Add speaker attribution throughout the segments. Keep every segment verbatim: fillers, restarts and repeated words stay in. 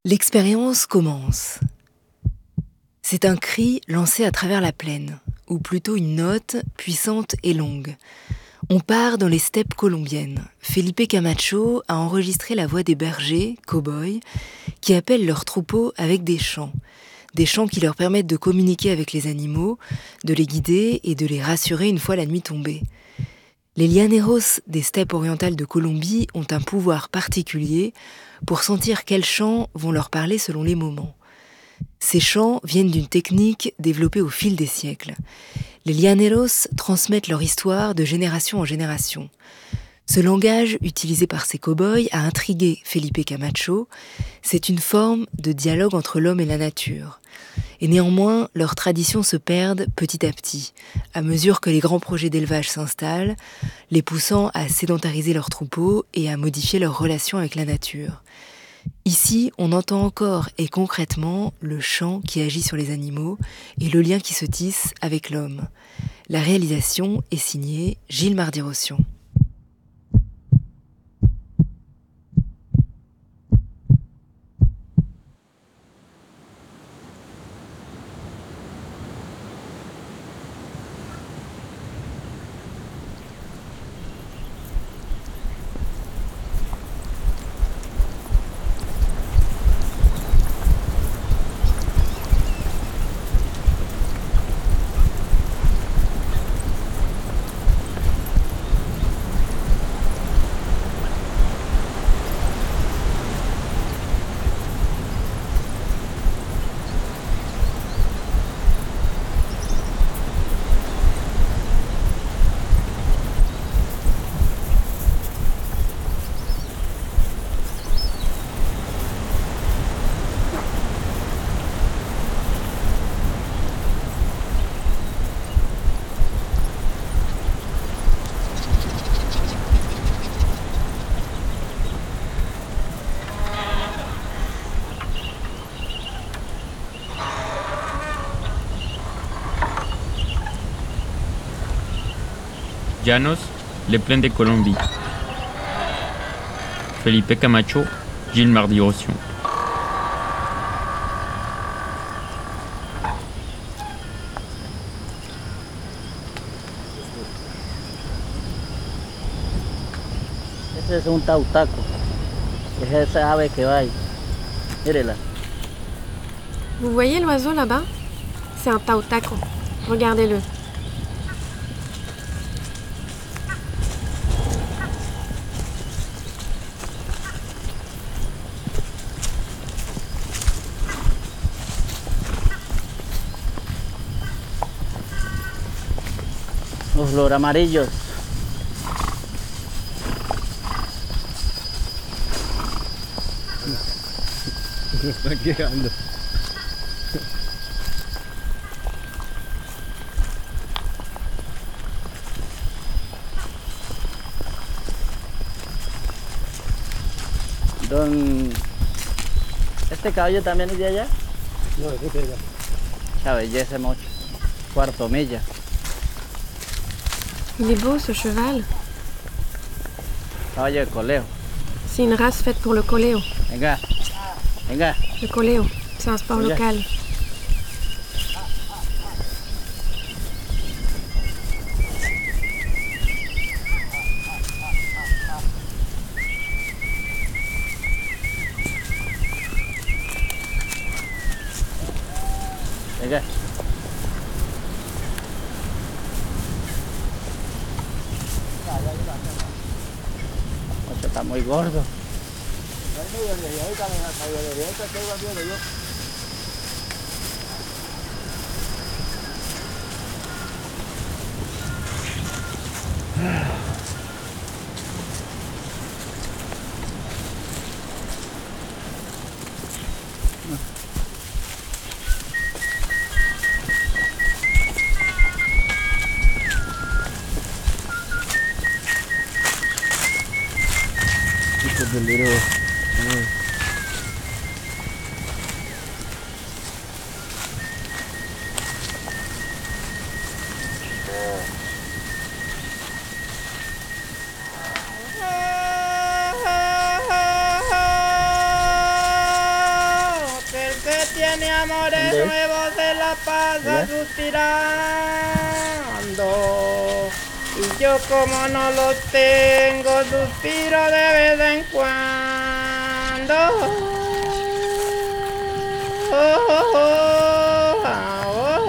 Speaker 1: L'expérience commence. C'est un cri lancé à travers la plaine, ou plutôt une note puissante et longue. On part dans les steppes colombiennes. Felipe Camacho a enregistré la voix des bergers, cow-boys, qui appellent leurs troupeaux avec des chants. Des chants qui leur permettent de communiquer avec les animaux, de les guider et de les rassurer une fois la nuit tombée. Les llaneros des steppes orientales de Colombie ont un pouvoir particulier pour sentir quels chants vont leur parler selon les moments. Ces chants viennent d'une technique développée au fil des siècles. Les llaneros transmettent leur histoire de génération en génération. Ce langage utilisé par ces cow-boys a intrigué Felipe Camacho. C'est une forme de dialogue entre l'homme et la nature. Et néanmoins, leurs traditions se perdent petit à petit, à mesure que les grands projets d'élevage s'installent, les poussant à sédentariser leurs troupeaux et à modifier leurs relations avec la nature. Ici, on entend encore et concrètement le chant qui agit sur les animaux et le lien qui se tisse avec l'homme. La réalisation est signée Gilles Mardy-Rossian.
Speaker 2: Llanos, les plaines de Colombie. Felipe Camacho, Gilles Mardy-Rossian.
Speaker 3: Ese es un tautaco. Es esa ave que va ahí. Mírela.
Speaker 4: Vous voyez l'oiseau là-bas? C'est un tautaco. Regardez-le.
Speaker 3: Los loros amarillos.
Speaker 5: Se están quejando.
Speaker 3: Don... ¿Este caballo también es de allá?
Speaker 5: No, es de allá.
Speaker 3: La belleza mucho. Cuarto milla.
Speaker 4: Il est beau ce cheval.
Speaker 3: Caballo de coleo.
Speaker 4: C'est une race faite pour le coléo.
Speaker 3: Venga. Venga.
Speaker 4: Le coléo, c'est un sport
Speaker 3: Venga.
Speaker 4: local.
Speaker 3: Venga. Ocho, está muy gordo.
Speaker 5: Hijos del little.
Speaker 6: tiene amores
Speaker 3: ¿Dónde es?
Speaker 6: nuevos, se la pasa
Speaker 3: ¿Allá?
Speaker 6: suspirando. Y yo como no los tengo, suspiro de vez en cuando. Oh, oh, oh, ah, oh, oh,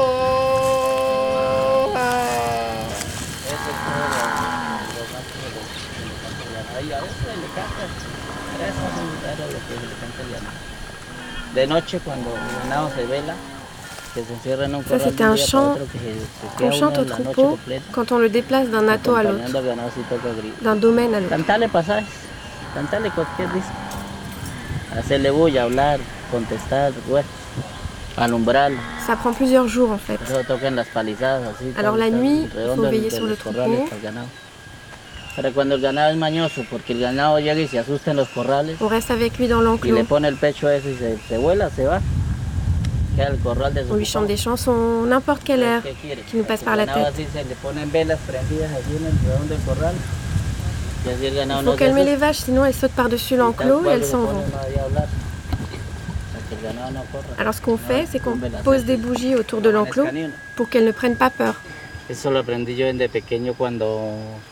Speaker 6: ah.
Speaker 3: Eso es todo lo, lo más que le, le canta el ganado. Y a veces le canta, pero eso es un raro lo que le canta el ganado. De noche cuando el ganado se vela, que se encierra en un
Speaker 4: Ça,
Speaker 3: corral
Speaker 4: c'était
Speaker 3: de un
Speaker 4: un
Speaker 3: día para
Speaker 4: chant
Speaker 3: otro, que se, se
Speaker 4: qu'on
Speaker 3: queda
Speaker 4: chante
Speaker 3: uno
Speaker 4: au
Speaker 3: la noche
Speaker 4: troupeau
Speaker 3: completa,
Speaker 4: quand on le déplace d'un atau à l'autre,
Speaker 3: acompañando al ganado si toca gritar.
Speaker 4: d'un domaine à l'autre.
Speaker 3: Cantarle pasajes, cantarle cualquier disco, hacerle bulla, hablar, contestar, bueno, alumbrarlo.
Speaker 4: Ça prend plusieurs jours en fait.
Speaker 3: Por eso tocan las palizadas así.
Speaker 4: Alors la
Speaker 3: tal,
Speaker 4: nuit, il
Speaker 3: redondo
Speaker 4: faut veiller
Speaker 3: de
Speaker 4: sur le
Speaker 3: los corrales
Speaker 4: troupeau.
Speaker 3: para el ganado. Pero cuando el ganado es mañoso, porque el ganado llega y se asusta en los corrales
Speaker 4: On reste avec lui dans
Speaker 3: y le
Speaker 4: l'enclos.
Speaker 3: pone el pecho a eso y se, se vuela, se va. Queda el corral de su
Speaker 4: On lui chante des chansons, n'importe quelle heure.
Speaker 3: ¿Qué quiere?
Speaker 4: qui nous passe
Speaker 3: El
Speaker 4: par la
Speaker 3: ganado
Speaker 4: tête.
Speaker 3: así se le ponen velas prendidas así en el redondo del corral. Y así el ganado
Speaker 4: Il
Speaker 3: no
Speaker 4: faut
Speaker 3: se
Speaker 4: calmer
Speaker 3: asusta.
Speaker 4: les vaches, sinon elles sautent par-dessus
Speaker 3: Y tal
Speaker 4: l'enclos et
Speaker 3: cual
Speaker 4: elles
Speaker 3: se
Speaker 4: s'en
Speaker 3: pone
Speaker 4: vont.
Speaker 3: uno ahí a hablar, para que el ganado no corra.
Speaker 4: Alors ce qu'on fait, c'est qu'on
Speaker 3: tumbe la
Speaker 4: pose
Speaker 3: tête.
Speaker 4: des bougies autour de
Speaker 3: No
Speaker 4: l'enclos
Speaker 3: amanezca ni uno.
Speaker 4: pour qu'elles ne prennent pas peur.
Speaker 3: Eso lo aprendí yo desde pequeño cuando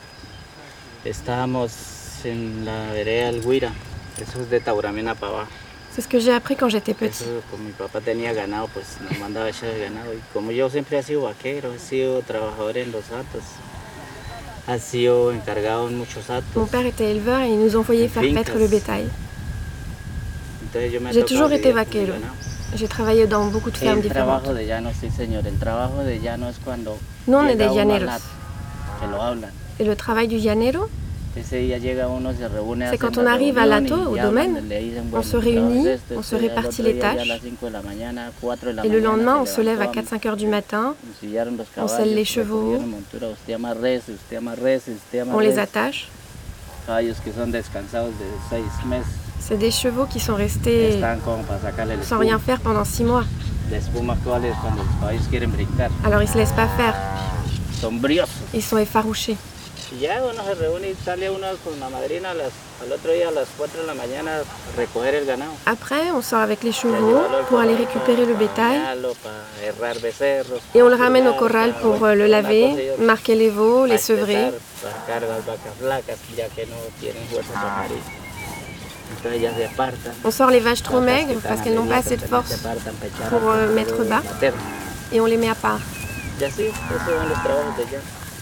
Speaker 3: estábamos en la vereda del Guira. Eso es de Tauramena para abajo.
Speaker 4: C'est ce que j'ai appris quand j'étais petit.
Speaker 3: Eso, como mi papá tenía ganado, pues nos mandaba a echar el ganado. Y como yo siempre he sido vaquero, he sido trabajador en los atos, he sido encargado en muchos
Speaker 4: Mon
Speaker 3: atos.
Speaker 4: père était éleveur et il nous envoyait faire
Speaker 3: Fincas.
Speaker 4: paître le bétail.
Speaker 3: Entonces yo me ha
Speaker 4: J'ai
Speaker 3: tocado
Speaker 4: toujours été
Speaker 3: lidiar con el
Speaker 4: vaquero.
Speaker 3: ganado.
Speaker 4: J'ai travaillé dans beaucoup de fermes
Speaker 3: El trabajo
Speaker 4: différentes.
Speaker 3: de llano, sí señor, el trabajo de llano es cuando
Speaker 4: Nous, on est
Speaker 3: llega
Speaker 4: des
Speaker 3: uno al
Speaker 4: llaneros.
Speaker 3: lato, que lo hablan.
Speaker 4: Et le travail du llanero,
Speaker 3: Ese día llega uno, se reúne,
Speaker 4: C'est
Speaker 3: hacen
Speaker 4: quand
Speaker 3: la
Speaker 4: on arrive à
Speaker 3: reunión
Speaker 4: l'atto,
Speaker 3: y
Speaker 4: au
Speaker 3: hablan,
Speaker 4: domaine,
Speaker 3: le dicen,
Speaker 4: on
Speaker 3: bueno,
Speaker 4: se
Speaker 3: el trabajo
Speaker 4: réunit,
Speaker 3: es este,
Speaker 4: on se
Speaker 3: este, al
Speaker 4: répartit
Speaker 3: otro
Speaker 4: les
Speaker 3: día ya a
Speaker 4: tâches.
Speaker 3: las cinco de la mañana, cuatro de la
Speaker 4: Et le
Speaker 3: mañana,
Speaker 4: lendemain, on
Speaker 3: se
Speaker 4: se lève à
Speaker 3: levantó,
Speaker 4: quatre cinq heures du matin,
Speaker 3: ensillaron los
Speaker 4: on
Speaker 3: caballos,
Speaker 4: selle les chevaux,
Speaker 3: recogieron montura, usted ama res, usted ama res, usted ama
Speaker 4: on les
Speaker 3: res.
Speaker 4: attache.
Speaker 3: Caballos que son descansados de seis meses,
Speaker 4: C'est des chevaux qui sont restés
Speaker 3: están como para sacarle el
Speaker 4: sans rien
Speaker 3: espuma,
Speaker 4: faire pendant six mois.
Speaker 3: la espuma actual es cuando los caballos quieren brincar,
Speaker 4: Alors ils se laissent pas faire,
Speaker 3: son briosos.
Speaker 4: ils sont effarouchés.
Speaker 3: Y ya uno se reúne y sale uno con la madrina a las- al otro día a las cuatro de la mañana a recoger el ganado.
Speaker 4: Après, on sort avec les
Speaker 3: Y a
Speaker 4: chevaux
Speaker 3: llevarlo al
Speaker 4: pour aller
Speaker 3: corral
Speaker 4: récupérer le
Speaker 3: para
Speaker 4: bétail
Speaker 3: bañarlo, para herrar becerros,
Speaker 4: et on le
Speaker 3: para
Speaker 4: ramène au
Speaker 3: cuidar,
Speaker 4: corral
Speaker 3: para,
Speaker 4: pour
Speaker 3: bueno,
Speaker 4: euh, le
Speaker 3: una
Speaker 4: laver,
Speaker 3: cosa y otra,
Speaker 4: marquer les veaux,
Speaker 3: para
Speaker 4: les sevrer.
Speaker 3: estresar, para sacar las vacas flacas ya que no tienen fuerza para parir. Entonces ya se apartan.
Speaker 4: On sort les vaches trop
Speaker 3: Vacas que
Speaker 4: maigres
Speaker 3: están
Speaker 4: parce
Speaker 3: a
Speaker 4: qu'elles n'ont pas
Speaker 3: medias
Speaker 4: assez de
Speaker 3: también se
Speaker 4: force
Speaker 3: apartan para echar
Speaker 4: pour,
Speaker 3: al
Speaker 4: euh,
Speaker 3: corral
Speaker 4: mettre bas.
Speaker 3: materno.
Speaker 4: et on les met à part.
Speaker 3: Y así, esos son los trabajos de ya.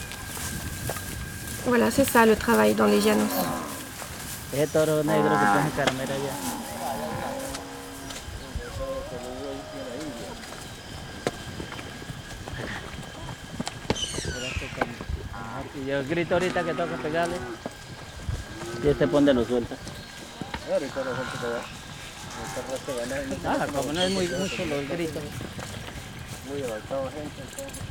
Speaker 4: Voilà, c'est ça le travail dans les llanos.
Speaker 3: Ese toro negro que coge caramera allá. Y yo grito ahorita que toca pegarle. Y este ponte lo suelta. Ah, como no es muy mucho los gritos. Muy avanzado gente.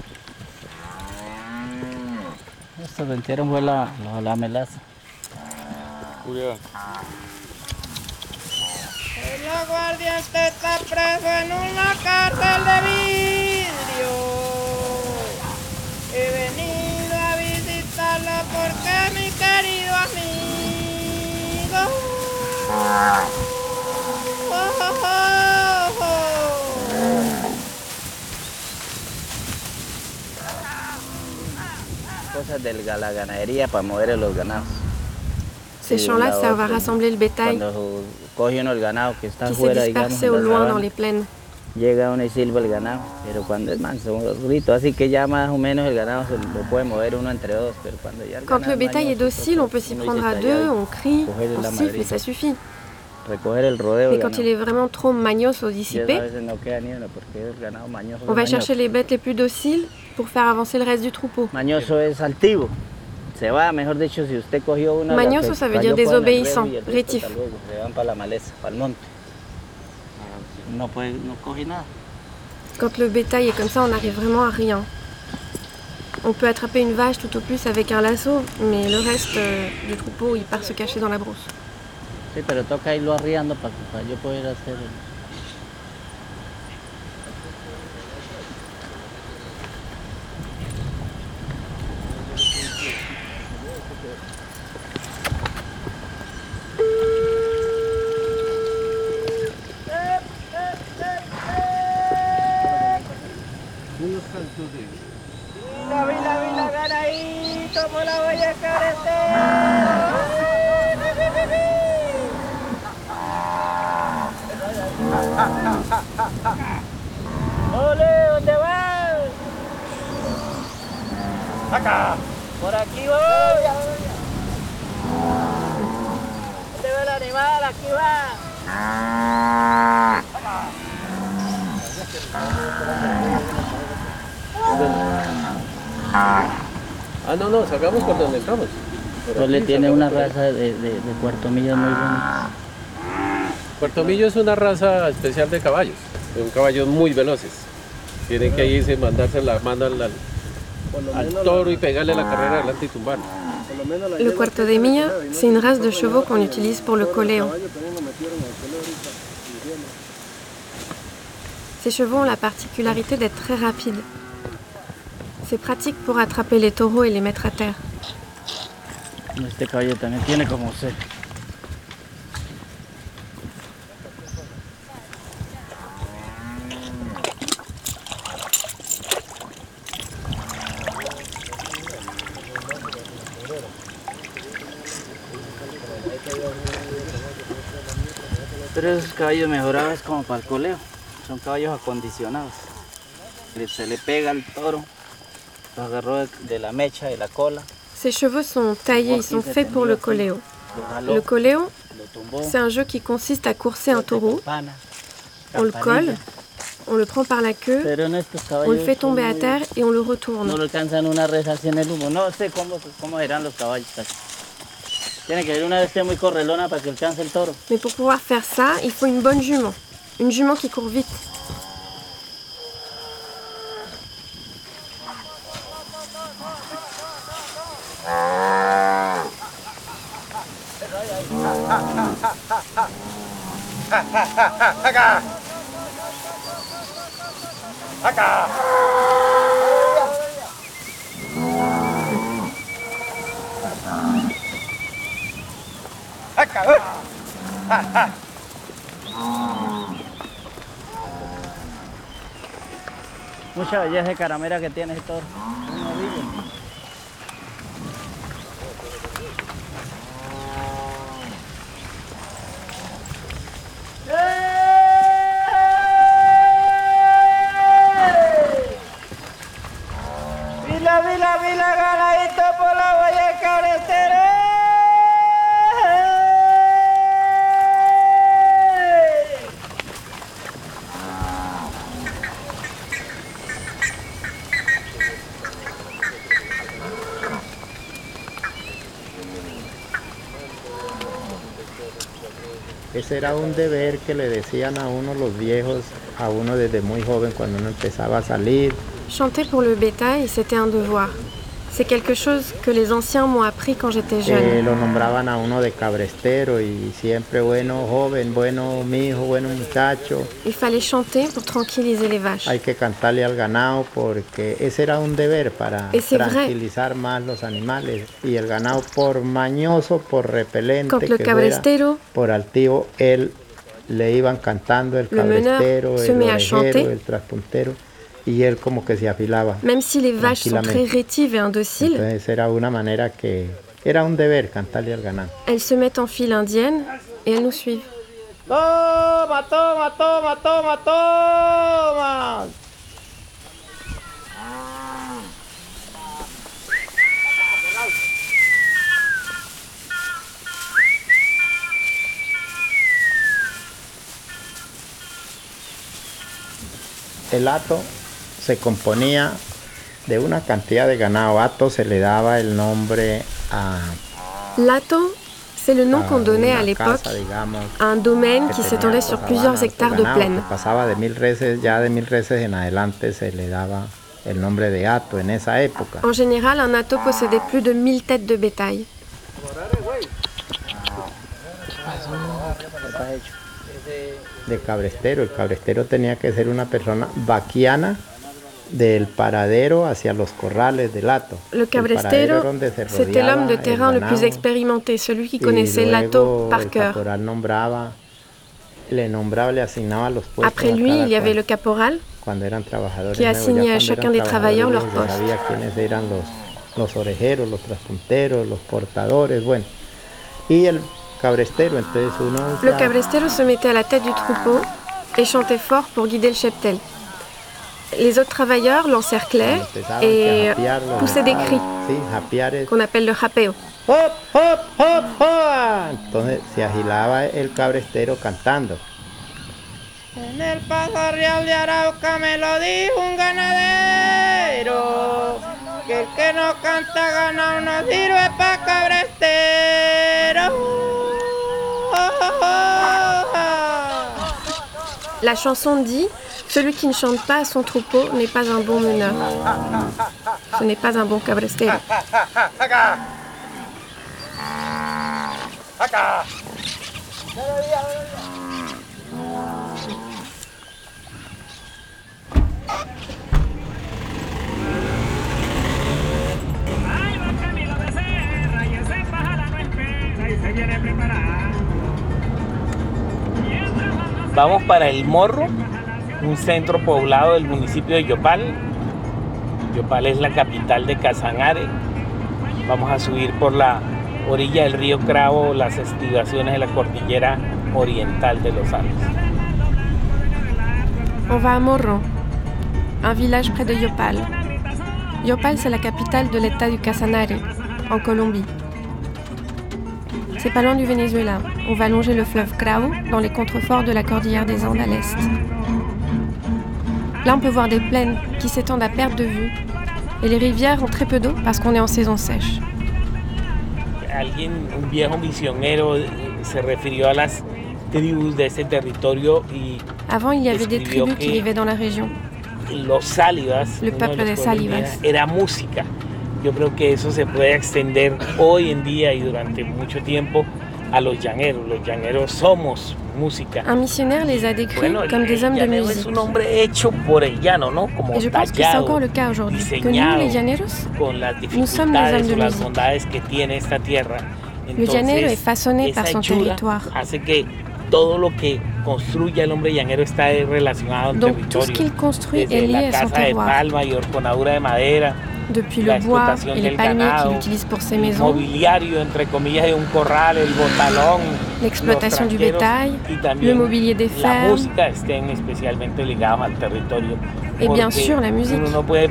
Speaker 3: Estos vencieron fue la, la, la melaza.
Speaker 5: Julián.
Speaker 6: El aguardiente está preso en una cárcel de vidrio. He venido a visitarlo porque mi querido amigo. Oh, oh, oh, oh.
Speaker 3: Cosas de la ganadería para mover los ganados.
Speaker 4: Ces
Speaker 3: Sí,
Speaker 4: champs-là
Speaker 3: la
Speaker 4: servent à
Speaker 3: otra,
Speaker 4: rassembler le bétail
Speaker 3: Cuando coge uno el ganado que está
Speaker 4: qui s'est
Speaker 3: afuera, digamos,
Speaker 4: dispersé
Speaker 3: en
Speaker 4: au
Speaker 3: la
Speaker 4: loin dans
Speaker 3: sabana,
Speaker 4: les plaines.
Speaker 3: llega uno y silba el ganado, pero cuando es manso son los gritos, así que ya más o menos el ganado se lo puede mover uno entre dos, pero cuando ya el
Speaker 4: Quand
Speaker 3: ganado
Speaker 4: le bétail est
Speaker 3: mañoso,
Speaker 4: docile, on peut s'y
Speaker 3: uno
Speaker 4: prendre
Speaker 3: dice,
Speaker 4: à
Speaker 3: "Está
Speaker 4: deux,
Speaker 3: allá",
Speaker 4: on crie,
Speaker 3: coger
Speaker 4: on
Speaker 3: la
Speaker 4: siffle et
Speaker 3: madrina,
Speaker 4: ça suffit.
Speaker 3: recoger el rodeo
Speaker 4: Mais
Speaker 3: del
Speaker 4: quand il
Speaker 3: ganado.
Speaker 4: est vraiment trop magnos ou
Speaker 3: Y esa
Speaker 4: dissipé,
Speaker 3: veces no queda ni uno porque el ganado mañoso.
Speaker 4: on
Speaker 3: es
Speaker 4: va
Speaker 3: mañoso.
Speaker 4: chercher les bêtes les plus dociles pour faire avancer le reste du troupeau.
Speaker 3: Mañoso es altivo. Se va, mejor dicho, si usted cogió una.
Speaker 4: Mañoso,
Speaker 3: la que
Speaker 4: ça veut
Speaker 3: cayó
Speaker 4: dire
Speaker 3: por el
Speaker 4: désobéissant,
Speaker 3: remo y el resto
Speaker 4: rétif.
Speaker 3: hasta luego, se van para la maleza, para el monte. No puede, no coge nada.
Speaker 4: Quand le bétail est comme ça, on n'arrive vraiment à rien. On peut attraper une vache tout au plus avec un lasso, mais le reste euh, du troupeau, il part se cacher dans la brousse.
Speaker 3: Sí, pero toca irlo arriando para, para yo poder hacer. el- ¡Ole! ¿Dónde vas?
Speaker 6: Acá.
Speaker 3: Por aquí voy. ¿Dónde va el animal? Aquí va.
Speaker 7: Ah, no, no, salgamos por donde estamos.
Speaker 3: Ole tiene una raza de, de, de cuartomillos muy bonita.
Speaker 7: Puertomillo es una raza especial de caballos, son caballos muy veloces. Tienen que irse, mandarse la mano al, al, al toro y pegarle la carrera adelante y tumbarlo.
Speaker 4: Le Quarto de Milla, c'est une race de chevaux qu'on utilise pour le coléon. Ces chevaux ont la particularité d'être très rapides. C'est pratique pour attraper les taureaux et les mettre à terre.
Speaker 3: Este caballo también tiene como usted. Pero esos caballos mejorados como para el coleo, son caballos acondicionados. Se le pega al toro, lo agarró de, de la mecha, de la cola.
Speaker 4: Ces chevaux sont taillés, ils sont faits pour le coléo. Le coléo, c'est un jeu qui consiste à courser un taureau. On le colle, on le prend par la queue, on le fait tomber à terre et on le retourne.
Speaker 3: No lo alcanzan una res así en el humo. No sé cómo, cómo eran los caballos. Tiene que haber una bestia muy correlona para que alcance el toro.
Speaker 4: Mais pour pouvoir faire ça, il faut une bonne jument. Une jument qui court vite.
Speaker 6: Acá. Acá. Acá.
Speaker 3: Mucha belleza de caramera que tiene el toro.
Speaker 6: Vila, vila, vila, ganadito por la huella carretera.
Speaker 8: Ese era un deber que le decían a uno los viejos, a uno desde muy joven cuando uno empezaba a salir.
Speaker 4: Chanter pour le bétail, c'était un devoir. C'est quelque chose que les anciens m'ont appris quand j'étais
Speaker 8: Eh,
Speaker 4: jeune.
Speaker 8: lo nombraban a uno de cabrestero y siempre bueno, joven, bueno mi hijo, bueno muchacho.
Speaker 4: Il fallait chanter pour tranquilliser les vaches.
Speaker 8: Hay que cantarle al ganado porque ese era un deber para
Speaker 4: Et c'est vrai.
Speaker 8: tranquilizar más los animales. Y el ganado por mañoso, por repelente,
Speaker 4: Quand le
Speaker 8: que
Speaker 4: cabrestero,
Speaker 8: fuera, por altivo, él le iban cantando el
Speaker 4: Le meneur
Speaker 8: cabrestero,
Speaker 4: se
Speaker 8: el
Speaker 4: met à
Speaker 8: orejero,
Speaker 4: chanter.
Speaker 8: el traspuntero. Y él como que se afilaba.
Speaker 4: même si les vaches sont très
Speaker 8: Tranquillamente.
Speaker 4: rétives et indociles,
Speaker 8: Entonces era una manera que era un deber cantarle al ganado.
Speaker 4: elles se mettent en file indienne et elles nous suivent.
Speaker 6: Toma, toma, toma, toma, toma.
Speaker 8: El hato se componía de una cantidad de ganado. Hato se le daba el nombre a,
Speaker 4: L'atto, c'est le nom
Speaker 8: a
Speaker 4: qu'on donnait à
Speaker 8: una
Speaker 4: l'époque
Speaker 8: casa, digamos,
Speaker 4: à un domaine
Speaker 8: que
Speaker 4: qui
Speaker 8: tenía
Speaker 4: s'étendait sur
Speaker 8: harto
Speaker 4: plusieurs
Speaker 8: sabana,
Speaker 4: hectares
Speaker 8: harto
Speaker 4: de
Speaker 8: ganado,
Speaker 4: plaine.
Speaker 8: que pasaba de mil reses, ya de mil reses en adelante se le daba el nombre de hato en esa época.
Speaker 4: En général, un atto possédait plus de mille têtes de bétail.
Speaker 8: De cabrestero, el cabrestero tenía que ser una persona vaquiana del paradero hacia los corrales del hato.
Speaker 4: Le
Speaker 8: El paradero
Speaker 4: cabrestero,
Speaker 8: era donde se
Speaker 4: c'était l'homme de
Speaker 8: rodeaba el
Speaker 4: terrain le plus
Speaker 8: ganado.
Speaker 4: expérimenté, celui qui
Speaker 8: Y
Speaker 4: connaissait l'atto
Speaker 8: luego
Speaker 4: par
Speaker 8: el
Speaker 4: cœur.
Speaker 8: caporal nombraba, le nombraba, le asignaba los puestos.
Speaker 4: Après
Speaker 8: a
Speaker 4: lui,
Speaker 8: cada
Speaker 4: il y avait
Speaker 8: cual,
Speaker 4: le caporal,
Speaker 8: cuando eran trabajadores
Speaker 4: qui
Speaker 8: nuevos. Ya
Speaker 4: assignait à
Speaker 8: cuando
Speaker 4: chacun
Speaker 8: eran
Speaker 4: des travailleurs
Speaker 8: trabajadores
Speaker 4: leur
Speaker 8: viejos, ya
Speaker 4: poste.
Speaker 8: sabía quiénes eran los, los orejeros, los traspunteros, los portadores, bueno. Y el cabrestero, entonces uno
Speaker 4: Le
Speaker 8: ya
Speaker 4: cabrestero se mettait à la tête du troupeau et chantait fort pour guider le cheptel. Les autres travailleurs l'encerclaient et poussaient des cris qu'on appelle le japeo.
Speaker 8: ¡Hop, hop, hop, hop! Entonces se agilaba el cabrestero cantando.
Speaker 6: En el paso real de Arauca me lo dijo un ganadero, que el que no canta gana no sirve pa' cabrestero.
Speaker 4: La chanson dit « Celui qui ne chante pas à son troupeau n'est pas un bon meneur. Ce n'est pas un bon cabrestero. »
Speaker 3: Vamos para El Morro, un centro poblado del municipio de Yopal. Yopal es la capital de Casanare. Vamos a subir por la orilla del río Cravo, las estribaciones de la cordillera oriental de los Andes.
Speaker 4: On va à Morro, un village près de Yopal. Yopal, c'est la capitale de l'état du Casanare, en Colombie. C'est pas loin du Venezuela. On va longer le fleuve Cravo dans les contreforts de la cordillère des Andes à l'est. Là, on peut voir des plaines qui s'étendent à perte de vue. Et les rivières ont très peu d'eau parce qu'on est en saison sèche.
Speaker 3: Alguien, un viejo misionero, se refirió a las tribus de ese territorio y
Speaker 4: Avant, il y avait des tribus qui vivaient dans la région.
Speaker 3: Los Sálivas,
Speaker 4: le peuple des Sálivas,
Speaker 3: era música. Yo creo que eso se puede extender hoy en día y durante mucho tiempo a los llaneros. Los llaneros somos música.
Speaker 4: Un missionnaire les a décrits
Speaker 3: bueno,
Speaker 4: comme des hommes de musique.
Speaker 3: Es un hombre hecho por el llano, ¿no? Como
Speaker 4: Et je pense que c'est encore le cas aujourd'hui. Que nous, les llaneros, nous sommes des hommes de musique.
Speaker 3: Que tiene esta tierra.
Speaker 4: Le llanero est façonné par son territoire.
Speaker 3: Hace que todo lo que construye el hombre llanero está relacionado al
Speaker 4: Donc,
Speaker 3: territorio.
Speaker 4: tout ce qu'il construit est lié à son terroir.
Speaker 3: De palma y horconadura de madera.
Speaker 4: Depuis le bois et les palmiers qu'il utilise pour ses maisons, l'exploitation du bétail, le mobilier des fermes, et bien sûr la musique.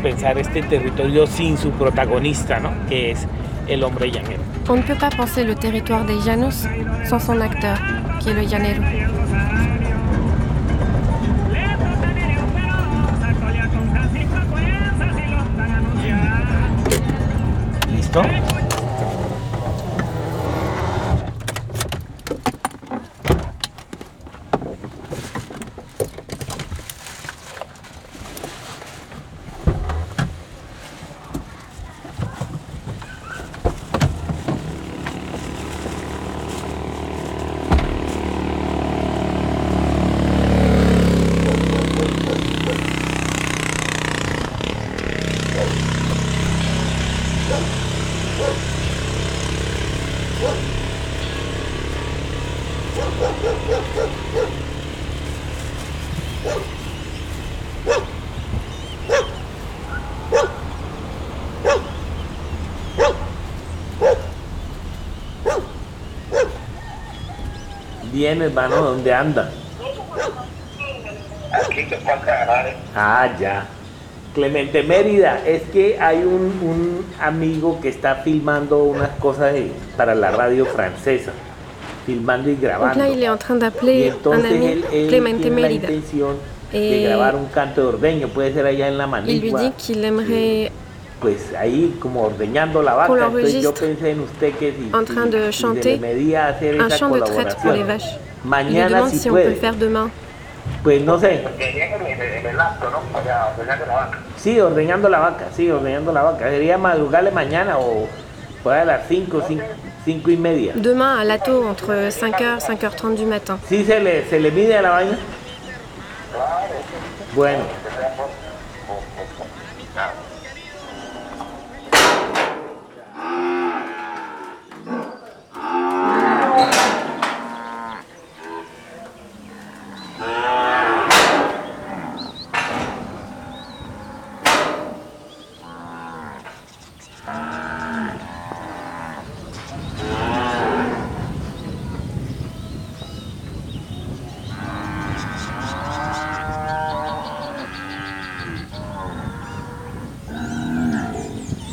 Speaker 4: On ne peut pas penser le territoire des llanos sans son acteur, qui est le llanero.
Speaker 3: ¿Listo? Bien, hermano, ¿dónde anda?
Speaker 9: Aquí que está Casanare.
Speaker 3: Ah, ya. Clemente Mérida, es que hay un, un amigo que está filmando unas cosas de, para la radio francesa, filmando y grabando.
Speaker 4: Donc là, il est en train d'appeler un ami,
Speaker 3: él, él
Speaker 4: Clemente Mérida.
Speaker 3: Et de grabar un canto de ordeño, puede ser allá en la Manigua.
Speaker 4: Il lui dit qu'il aimerait
Speaker 3: pues ahí como ordeñando la vaca. Entonces yo pensé en usted que si,
Speaker 4: en train de
Speaker 3: si,
Speaker 4: chanter
Speaker 3: si se le medía hacer
Speaker 4: un
Speaker 3: esa
Speaker 4: chant de traite pour les vaches.
Speaker 3: Mañana,
Speaker 4: il lui demande
Speaker 3: si,
Speaker 4: si
Speaker 3: puede.
Speaker 4: on peut le faire demain.
Speaker 3: Pues no sé.
Speaker 9: En el acto, ¿no? O sea, ordeñando la vaca.
Speaker 3: Sí, ordeñando la vaca, sí, ordeñando la vaca. Sería madrugarle mañana o por ahí a las cinco, cinco y media.
Speaker 4: Demain à l'atto entre cinq heures, cinq heures trente du matin.
Speaker 3: ¿Sí se le, se le mide a la vaina? Bueno.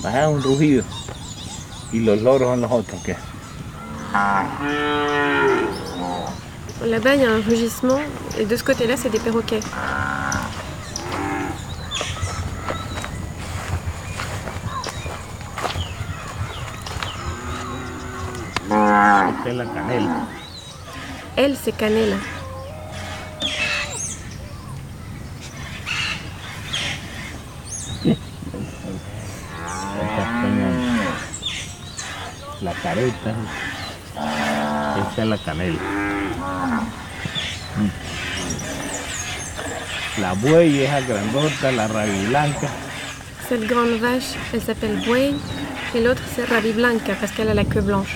Speaker 10: Baja un rugido. Y los loros son los otros que.
Speaker 4: Là-bas, il y a un rugissement, et de ce côté-là, c'est des perroquets.
Speaker 10: Esta es la canela.
Speaker 4: Elle, c'est Canela.
Speaker 10: La careta. Esta es la canela. La buey es la grandota, la rabi blanca.
Speaker 4: Cette grande vache, elle s'appelle Buey, et l'autre, c'est Rabi Blanca, parce qu'elle a la queue blanche.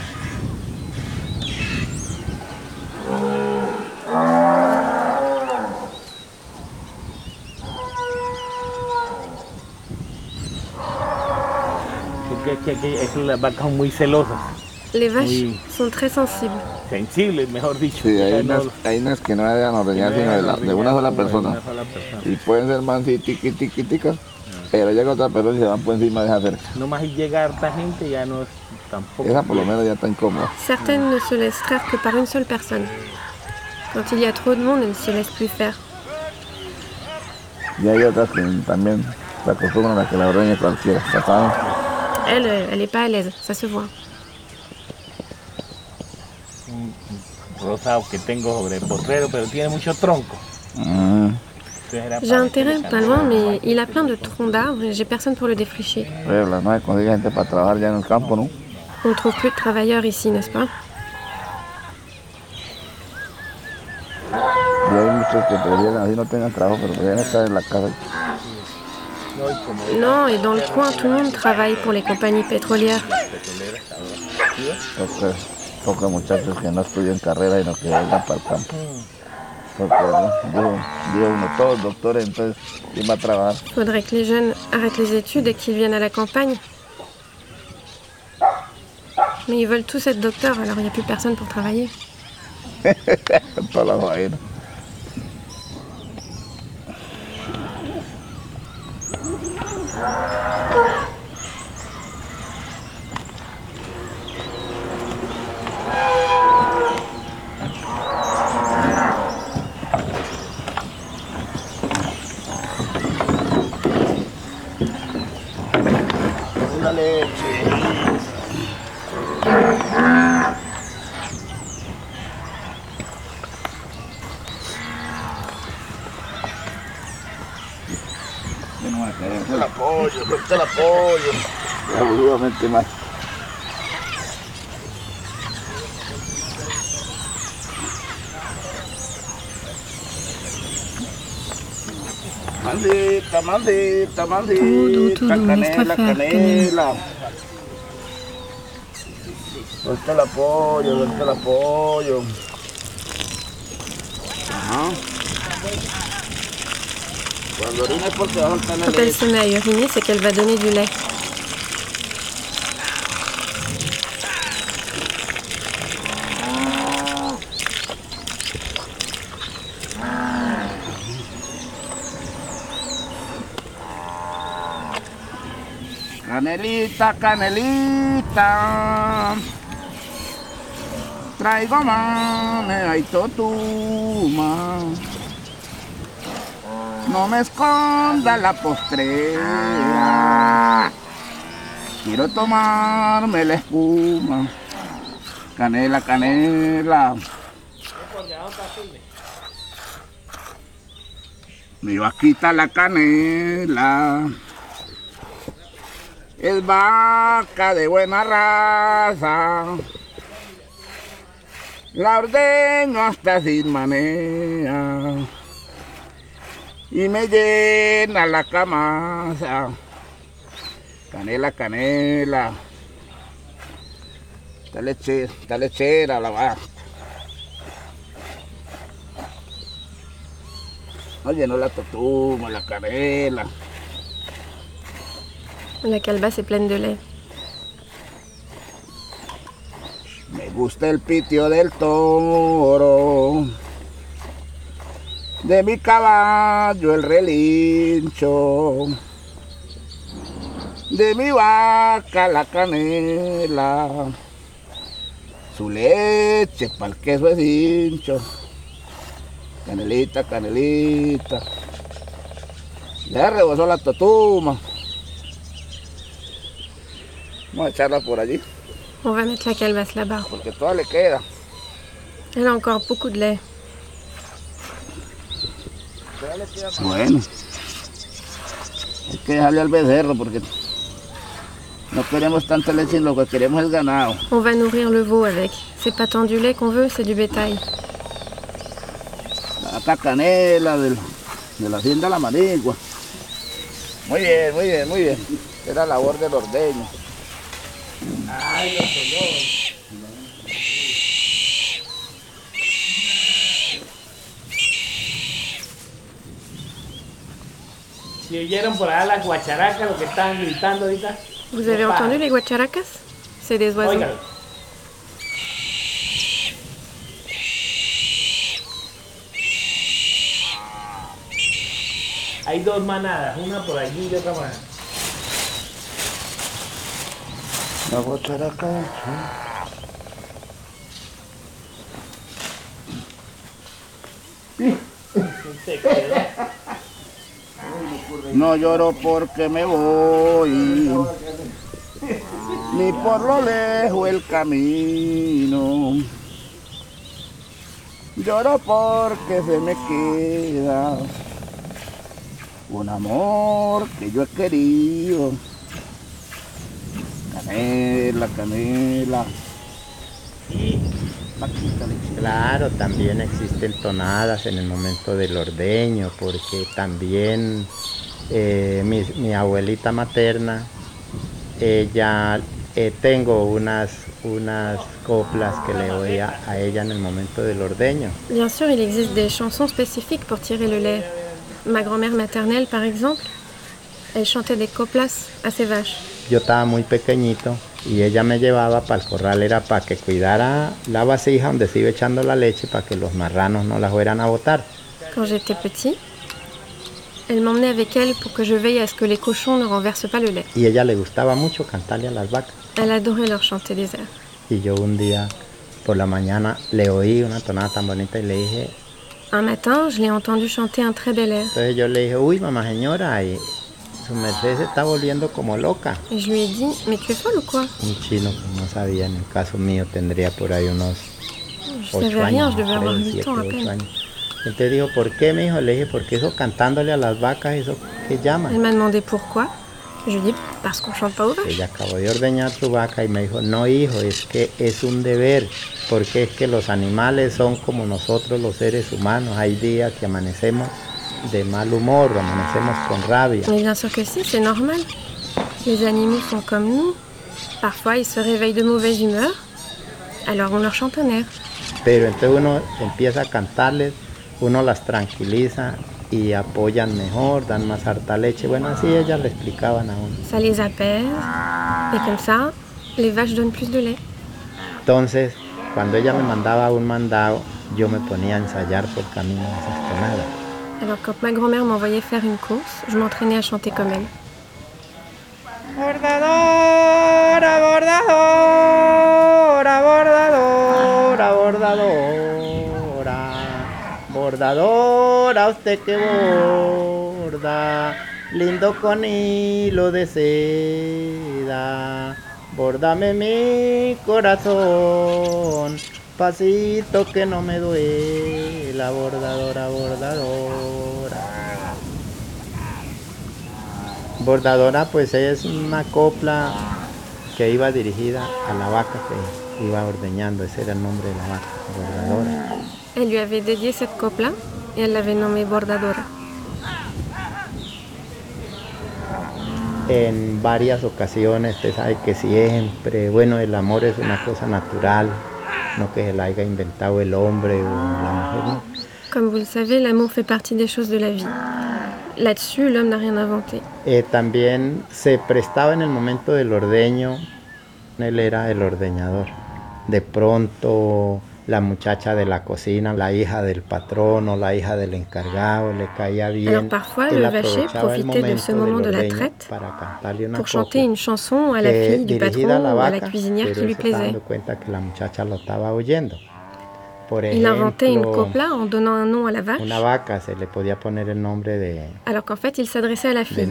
Speaker 10: Porque aquí, aquí las vacas son muy celosas.
Speaker 4: Les vaches
Speaker 10: muy
Speaker 4: sont très sensibles.
Speaker 10: Sensibles, mejor dicho.
Speaker 11: Sí, hay
Speaker 10: no,
Speaker 11: unas, hay unas que no dejan ordeñar sino de, la, de una sola persona. Y pueden ser más tiqui, tiqui, ticas, pero llega otra persona y se van por encima de esa cerca.
Speaker 10: No más llega harta gente, ya no tampoco.
Speaker 11: Esa por lo menos ya está incómoda.
Speaker 4: Certaines ne se laissent traire que par une seule personne. Quand il y a trop de monde, elles ne se laissent plus faire.
Speaker 11: Y hay otras que también se acostumbran a que la ordeñe cualquiera. ¿Saben?
Speaker 4: Elle, elle n'est pas à l'aise, ça se voit.
Speaker 10: Un rosado que tengo sobre el potrero, pero tiene mucho tronco.
Speaker 11: Mm.
Speaker 4: J'ai un terrain pas loin, mais il a plein de troncs d'arbres et j'ai personne pour le défricher.
Speaker 11: Pero no se consigue gente para trabajar ya en el campo, ¿no?
Speaker 4: On ne trouve plus de travailleurs ici, n'est-ce pas?
Speaker 11: Y hay muchos que prefieren así no tengan trabajo, pero prefieren estar en la casa.
Speaker 4: Non, et dans le coin, tout le monde travaille pour les compagnies pétrolières.
Speaker 11: Porque pocos muchachos que no estudian carrera y no que vengan para el campo. Porque digo, digo uno, todos doctores, entonces, ¿quién va a trabajar?
Speaker 4: Faudrait que les jeunes arrêtent les études et qu'ils viennent à la campagne. Mais ils veulent tous être docteurs, alors il n'y a plus personne pour travailler.
Speaker 11: Toda la vaina. La leche. Suelta el apoyo, suelta el apoyo. Seguramente más. Maldita, maldita, maldita,
Speaker 4: Todo, todo,
Speaker 11: canela,
Speaker 4: nuestra
Speaker 11: canela. Suelta el apoyo, suelta el apoyo. Ajá. Cuando orina es porque va a soltar la
Speaker 4: Quand elle
Speaker 11: leche.
Speaker 4: se met à uriner, c'est qu'elle va donner du lait.
Speaker 11: Canelita, canelita, traigo manera y totuma. No me esconda la postrera, quiero tomarme la espuma. Canela, canela. Mi vaquita la canela. Es vaca de buena raza, la ordeño hasta sin manera y me llena la camasa. Canela, canela, está lechera, está lechera la vaca. Oye, no la totuma, la canela.
Speaker 4: La calebasse est pleine de lait.
Speaker 11: Me gusta el pitio del toro, de mi caballo el relincho,
Speaker 3: de mi vaca la canela, su leche para el queso es hincho, canelita, canelita, ya rebosó la totuma, vamos a echarla por allí.
Speaker 4: On va mettre la calebasse là-bas.
Speaker 3: Porque toda le queda.
Speaker 4: Elle a encore beaucoup de lait.
Speaker 3: Bueno, hay que dejarle al becerro porque no queremos tanta leche, lo que queremos es ganado.
Speaker 4: On va nourrir le veau avec. C'est pas tant du lait qu'on veut, c'est du bétail.
Speaker 3: La canela del, de la hacienda La Manigua. Muy bien, muy bien, muy bien. Era labor del ordeño. Ay, los colores.
Speaker 6: Si oyeron por allá las guacharacas, lo que estaban gritando ahorita.
Speaker 4: Vous avez
Speaker 6: Opa.
Speaker 4: entendu les guacharacas? C'est des oiseaux.
Speaker 6: Óigalo. Hay dos manadas, una por allí y otra más.
Speaker 3: La guacharaca.
Speaker 6: Se quedó.
Speaker 3: No lloro porque me voy, ni por lo lejos el camino. Lloro porque se me queda un amor que yo he querido. Canela, canela.
Speaker 8: Claro, también existen tonadas en el momento del ordeño, porque también eh, mi, mi abuelita materna, ella, eh, tengo unas, unas coplas que le oía a ella en el momento del ordeño.
Speaker 4: Bien sûr, il existe des chansons spécifiques pour tirer le lait. Ma grand-mère maternelle, par exemple, elle chantait des coplas à ses vaches.
Speaker 8: Yo estaba muy pequeñito y ella me llevaba para el corral, era para que cuidara la vasija donde se iba echando la leche para que los marranos no la fueran a botar.
Speaker 4: Quand j'étais petit, elle m'emmenait avec elle pour que je veille à ce que les cochons ne renversent pas le lait.
Speaker 8: Y ella le gustaba mucho cantarle a las vacas.
Speaker 4: Elle adorait leur chanter des airs.
Speaker 8: Y yo un día por la mañana le oí una tonada tan bonita y le dije...
Speaker 4: Un matin, je l'ai entendu chanter un très bel air.
Speaker 8: Entonces yo le dije, uy, mamá señora, y su merced se está volviendo como loca.
Speaker 4: Et je lui ai dit, mais tu es folle ou quoi?
Speaker 8: Un chino que no sabía, en el caso mío tendría por ahí unos
Speaker 4: Je savais
Speaker 8: ocho
Speaker 4: rien,
Speaker 8: años,
Speaker 4: je devais avoir
Speaker 8: tres,
Speaker 4: huit
Speaker 8: siete,
Speaker 4: ans à
Speaker 8: ocho
Speaker 4: peine.
Speaker 8: años. Entonces dijo, ¿por qué, mi hijo? Le dije, porque eso cantándole a las vacas, eso que llama.
Speaker 4: Elle m'a demandé pourquoi. Je lui ai dit, parce qu'on chante pas aux vaches.
Speaker 8: Ella acabó de ordeñar su vaca y me dijo, no hijo, es que es un deber, porque es que los animales son como nosotros los seres humanos. Hay días que amanecemos de mal humor, amanecemos con rabia.
Speaker 4: Mais bien sûr que si, c'est normal. Les animaux sont comme nous. Parfois, ils se réveillent de mauvaise humeur, alors on leur chante un air.
Speaker 8: Pero entonces uno empieza a cantarles, uno las tranquiliza y apoyan mejor, dan más harta leche. Bueno, así ellas le explicaban a uno.
Speaker 4: Ça les apaise, et comme ça, les vaches donnent plus de lait.
Speaker 8: Entonces, cuando ella me mandaba un mandado, yo me ponía a ensayar por camino esas tonadas.
Speaker 4: Alors quand ma grand-mère m'envoyait faire une course, je m'entraînais à chanter comme elle.
Speaker 6: Bordadora, bordadora, bordadora, bordadora.
Speaker 8: Bordadora, usted que borda, lindo con hilo de seda. Bórdame mi corazón, pasito que no me duela, bordadora, bordadora. Bordadora pues es una copla que iba dirigida a la vaca que iba ordeñando, ese era el nombre de la vaca, bordadora.
Speaker 4: Elle lui avait dédié cette cope-là et elle l'avait nommée Bordadora.
Speaker 8: En varias ocasiones, usted sabe que siempre, bueno, el amor es una cosa natural, no que se la haya inventado el hombre o la mujer, ¿no?
Speaker 4: Comme vous le savez, l'amour fait partie des choses de la vie. Là-dessus, l'homme n'a rien inventé.
Speaker 8: Eh, también se prestaba en el momento del ordeño, él era el ordeñador. De pronto la muchacha de la cocina, la hija del patrón o la hija del encargado, le caía bien.
Speaker 4: Alors parfois, le vacher profitait de ce moment de la traite pour chanter une chanson à la fille du patron ou à la cuisinière qui lui plaisait. Il inventait une copla en donnant un nom à la vache, alors qu'en fait, il s'adressait à la fille.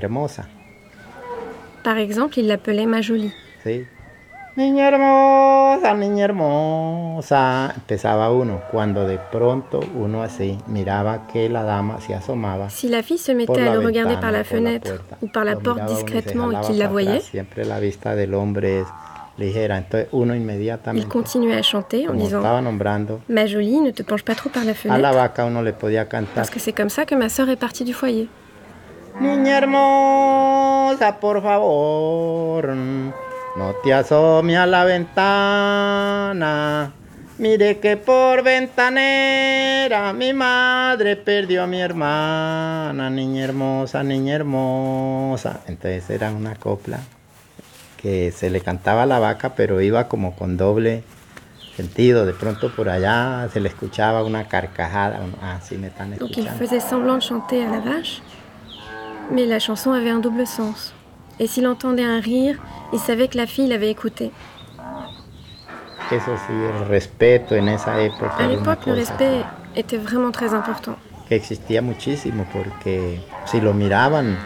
Speaker 4: Par exemple, il l'appelait ma jolie.
Speaker 8: Sí. Niña hermosa, niña hermosa, empezaba uno, cuando de pronto uno así miraba que la dama se asomaba.
Speaker 4: Si la fille se mettait à le regarder par la fenêtre ou par la porte discrètement et qu'il la voyait,
Speaker 8: siempre la vista del hombre es ligera, entonces uno inmediatamente,
Speaker 4: il continuait à chanter en disant « Ma jolie, ne te penche pas trop par la fenêtre,
Speaker 8: a la vaca uno le podía cantar.
Speaker 4: Parce que c'est comme ça que ma sœur est partie du foyer. »
Speaker 8: Niña hermosa, por favor, no te asome a la ventana, mire que por ventanera mi madre perdió a mi hermana, niña hermosa, niña hermosa. Entonces era una copla que se le cantaba a la vaca, pero iba como con doble sentido. De pronto por allá se le escuchaba una carcajada. Ah, sí me están escuchando.
Speaker 4: Donc il faisait semblant de chanter à la vache, mais la chanson avait un double sens. Et s'il entendait un rire, il savait que la fille l'avait écouté.
Speaker 8: Eso sí, el respeto en esa época.
Speaker 4: À l'époque, le respect était vraiment très important.
Speaker 8: Que existía muchísimo, porque si lo miraban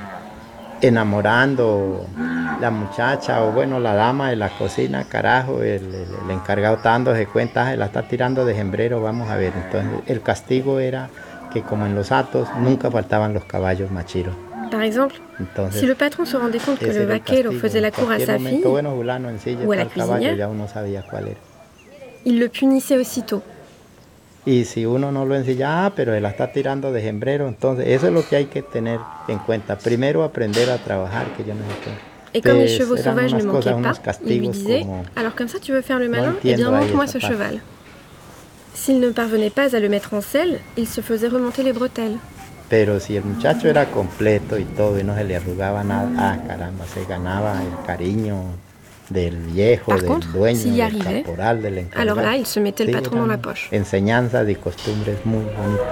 Speaker 8: enamorando la muchacha o bueno, la dama de la cocina, carajo, el, el, el encargado está dándose cuenta, la está tirando de hembrero, vamos a ver. Entonces el castigo era que como en los atos nunca faltaban los caballos machiros.
Speaker 4: Par exemple,
Speaker 8: Entonces,
Speaker 4: si le patron se rendait compte que le vaquero faisait la cour à sa fille
Speaker 8: bueno, fulano, en silla,
Speaker 4: ou à la cuisinière,
Speaker 8: ya uno sabía cuál era.
Speaker 4: Il le punissait aussitôt.
Speaker 8: Y si uno no lo ensilla, ah, pero él la está tirando de hembrero, entonces eso es lo que hay que tener en cuenta. Primero aprender a trabajar, que yo no sé qué.
Speaker 4: Et comme les chevaux sauvages ne manquaient pas, il lui disait « Alors comme ça tu veux faire le malin, eh bien monte-moi ce cheval ». S'il ne parvenait pas à le mettre en selle, il se faisait remonter les bretelles.
Speaker 8: Pero si el muchacho era completo y todo y no se le arrugaba nada, ah caramba, se ganaba el cariño del viejo,
Speaker 4: Par
Speaker 8: del
Speaker 4: contre,
Speaker 8: dueño,
Speaker 4: s'il y
Speaker 8: del
Speaker 4: arrivait,
Speaker 8: caporal, del encargado.
Speaker 4: alors là, il se mettait le
Speaker 8: Sí,
Speaker 4: patron dans la poche.
Speaker 8: Enseñanzas y costumbres muy bonitas.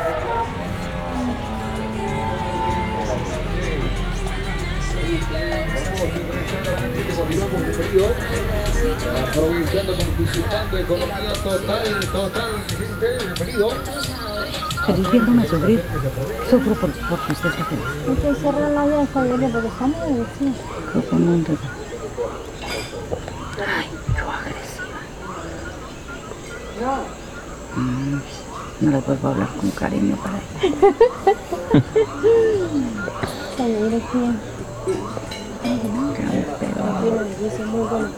Speaker 12: Aprovechando, participando, economía total, total, bienvenido.
Speaker 13: Feliz viéndome sufrir. Sufro por, porque usted está feliz.
Speaker 14: Hay que cerrar la vida esta vez, porque estamos de vecinos.
Speaker 13: ¿Cómo anda? Ay, yo agresiva. Mm, no le vuelvo a hablar con cariño para ella.
Speaker 14: Bueno, gracias.
Speaker 13: Dice muy bueno.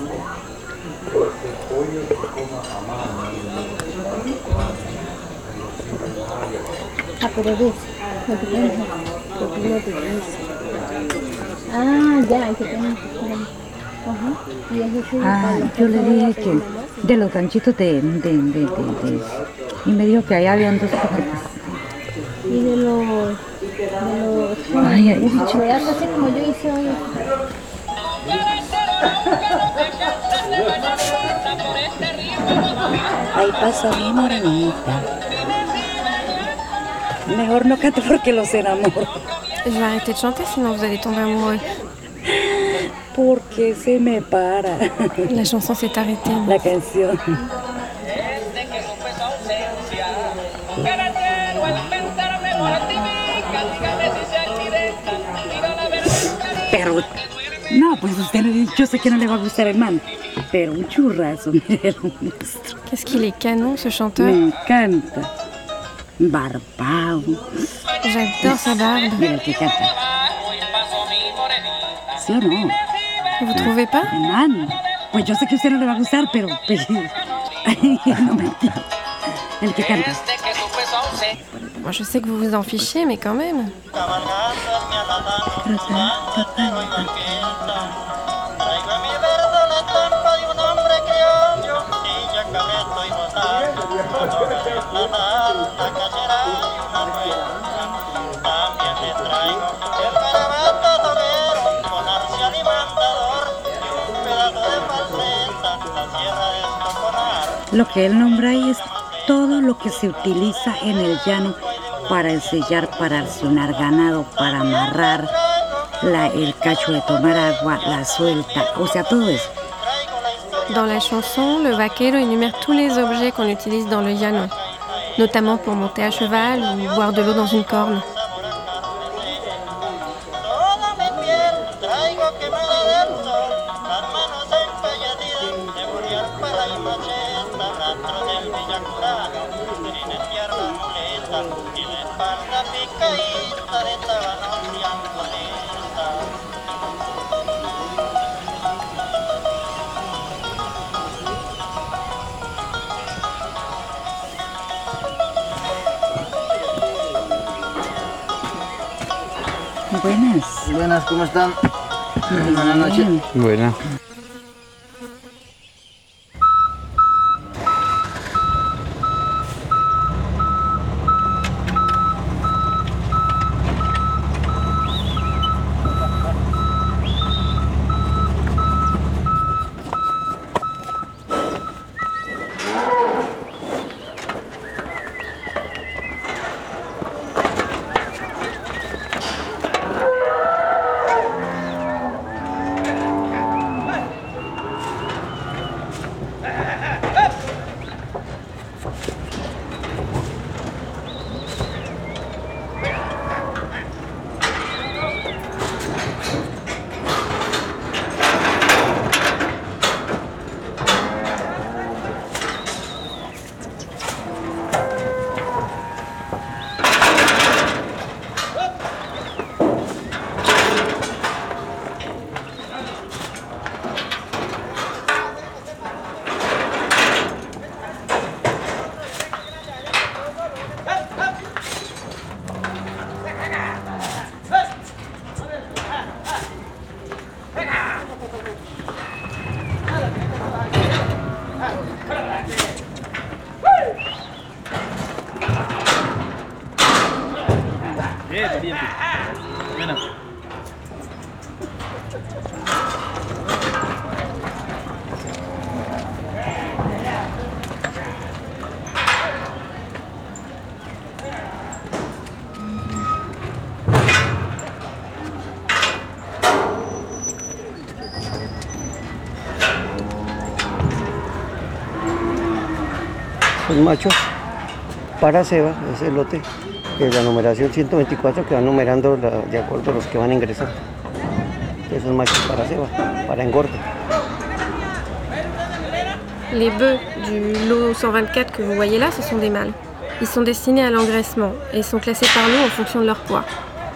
Speaker 14: Ah, pero ves, no te piensas, porque no te piensas. Ah, ya, hay que tener. Ajá. Y es eso.
Speaker 13: Ah, yo le dije que de los ganchitos de, de, de, de, de, y me dijo que allá habían dos paquetes.
Speaker 14: Y de los, de los,
Speaker 13: ay, ay,
Speaker 14: de pedazos así como yo hice hoy.
Speaker 13: Ahí pasa mi morenita. Mejor no cante porque los enamoro.
Speaker 4: Je vais arrêter de chanter, sinon vous allez tomber amoureux.
Speaker 13: Porque se me para.
Speaker 4: La chanson s'est arrêtée.
Speaker 13: La canción. Pero, no, pues usted, yo sé que no le va a gustar el man, pero un churrazo, mire, un monstruo.
Speaker 4: Qu'est-ce qu'il est canon, ce chanteur.
Speaker 13: Me encanta. Barbado.
Speaker 4: J'adore sa barbe.
Speaker 13: Mira el que canta. ¿Sí o no?
Speaker 4: ¿Vous trouvez pas?
Speaker 13: El man. Pues yo sé que a usted no le va a gustar, pero... Ay, no me entiendo. El que canta.
Speaker 4: Moi, je sais que vous vous en fichez, mais quand même.
Speaker 13: Lo que él nombra ahí es todo lo que se utiliza en el llano para ensillar, para accionar ganado, para amarrar la, el cacho de tomar agua, la suelta, o sea, todo eso.
Speaker 4: Dans la chanson, le vaquero énumère tous les objets qu'on utilise dans le llano, notamment pour monter à cheval ou boire de l'eau dans une corne.
Speaker 13: Buenas.
Speaker 3: Buenas, ¿cómo están? Buenas noches.
Speaker 2: Buenas.
Speaker 15: El macho para ceba es el lote, que es la numeración ciento veinticuatro, que va numerando la, de acuerdo a los que van a ingresar. Entonces son machos para ceba, para engorde.
Speaker 4: Les bœufs du lot cent vingt-quatre que vous voyez là, ce sont des mâles. Ils sont destinés à l'engraissement et sont classés par nous en fonction de leur poids.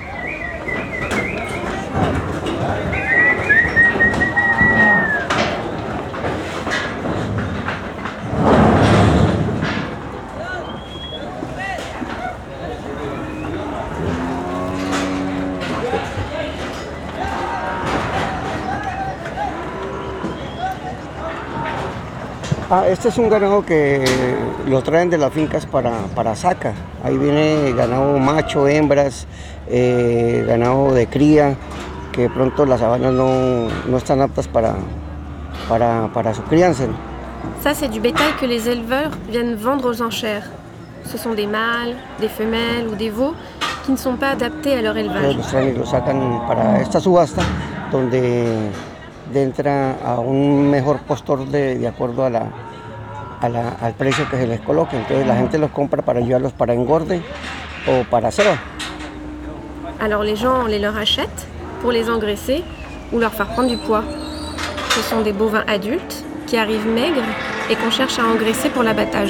Speaker 15: Ah, este es un ganado que lo traen de las fincas para, para saca. Ahí viene ganado macho, hembras, eh, ganado de cría, que de pronto las sabanas no, no están aptas para, para, para su crianza.
Speaker 4: Ça, c'est du bétail que les éleveurs viennent vendre aux enchères. Ce sont des mâles, des femelles ou des veaux qui ne sont pas adaptés à leur élevage.
Speaker 15: Entonces los traen y los sacan para esta subasta, donde entra a un mejor postor de, de acuerdo a la, a la, al precio que se les coloque. Entonces la gente los compra para llevarlos para engorde o para ceba.
Speaker 4: Alors les gens les leur achètent pour les engraisser ou leur faire prendre du poids. Ce sont des bovins adultes qui arrivent maigres et qu'on cherche à engraisser pour l'abattage.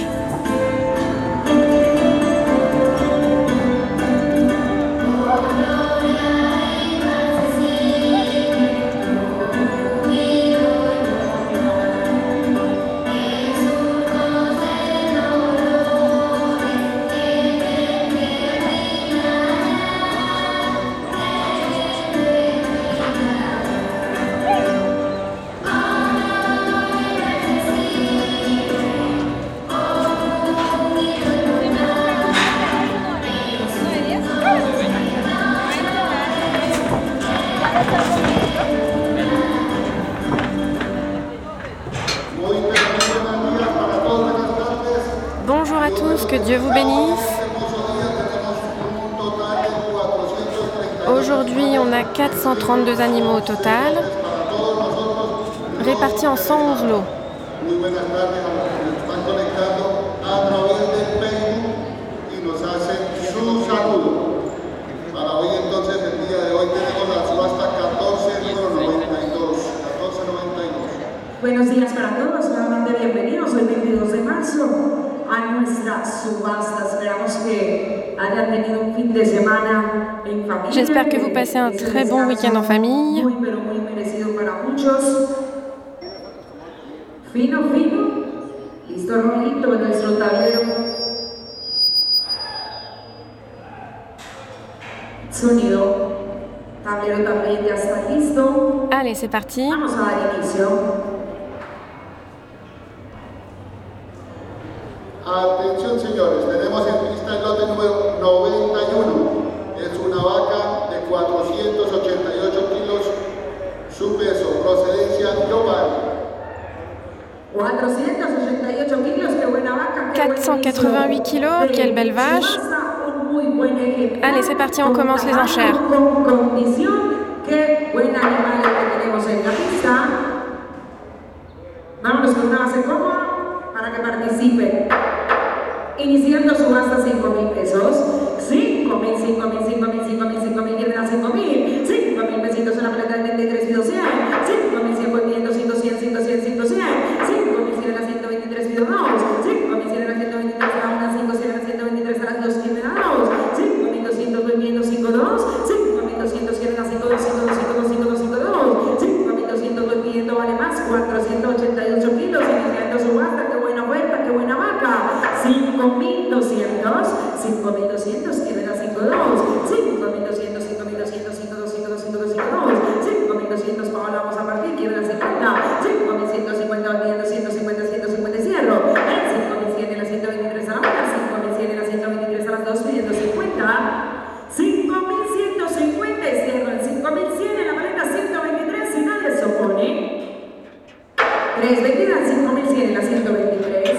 Speaker 4: Dieu vous bénisse. Aujourd'hui, on a quatre cent trente-deux animaux au total, répartis en cent onze lots.
Speaker 16: Buenos días para todos, nuevamente bienvenidos el veintidós de marzo a nuestra subasta. Esperamos que hayan tenido un fin de semana en familia.
Speaker 4: J'espère que vous passez un très bon week-end en famille.
Speaker 16: Muy, pero muy merecido para muchos. Fino, fino. Listo, Rolito, en nuestro tablero. Sonido. Tablero también ya está listo.
Speaker 4: Allez, c'est parti.
Speaker 16: Vamos a dar inicio.
Speaker 17: Atención señores, tenemos en pista el lote número noventa y uno. Es una vaca de cuatrocientos ochenta y ocho kilos, su peso, procedencia global.
Speaker 16: cuatrocientos ochenta y ocho kilos, qué buena vaca.
Speaker 4: quatre cent quatre-vingt-huit kilos, quelle belle vache. Allez, c'est parti, on commence les enchères.
Speaker 16: Con condición, qué buen animal que tenemos en la pista. Vámonos con una base cómoda para que participen. Iniciando subasta cinco mil pesos. cinco mil, cinco mil, cinco mil, cinco mil, cinco mil, vienen a cinco mil. cinco mil pesitos en la plata de treinta y tres pido cien. cinco mil cien, viendo cinco cien, cinco cien, cinco cien. cinco mil cien en la ciento veintitrés pido dos. cinco mil cien en la ciento veintitrés a la una, cinco cien en la ciento veintitrés a las dos, quien me da dos. cinco mil doscientos viendo cinco dos. cinco mil doscientos cien en la cinco dos, cinco dos, cinco dos, cinco dos, cinco dos. cinco mil doscientos voy pidiendo vale más, cuatrocientos ochenta y ocho kilos. Iniciando subasta, qué buena oferta, qué buena vaca. cinco mil doscientos, cinco mil doscientos, quieren a cinco dos, cinco mil doscientos, cinco mil doscientos, cinco dos, cinco dos, cinco dos, cinco dos, cinco mil doscientos, Paola, vamos a partir, quieren a cincuenta, cinco mil ciento cincuenta, olvidando ciento cincuenta, ciento cincuenta y cierro, cinco mil cien en la ciento veintitrés a la una, cinco mil cien en la ciento veintitrés a las dos, pidiendo cincuenta, cinco mil ciento cincuenta y cierro, el cinco mil cien en la maleta ciento veintitrés, si nadie se opone, tres veintidós, cinco mil cien en la ciento veintitrés.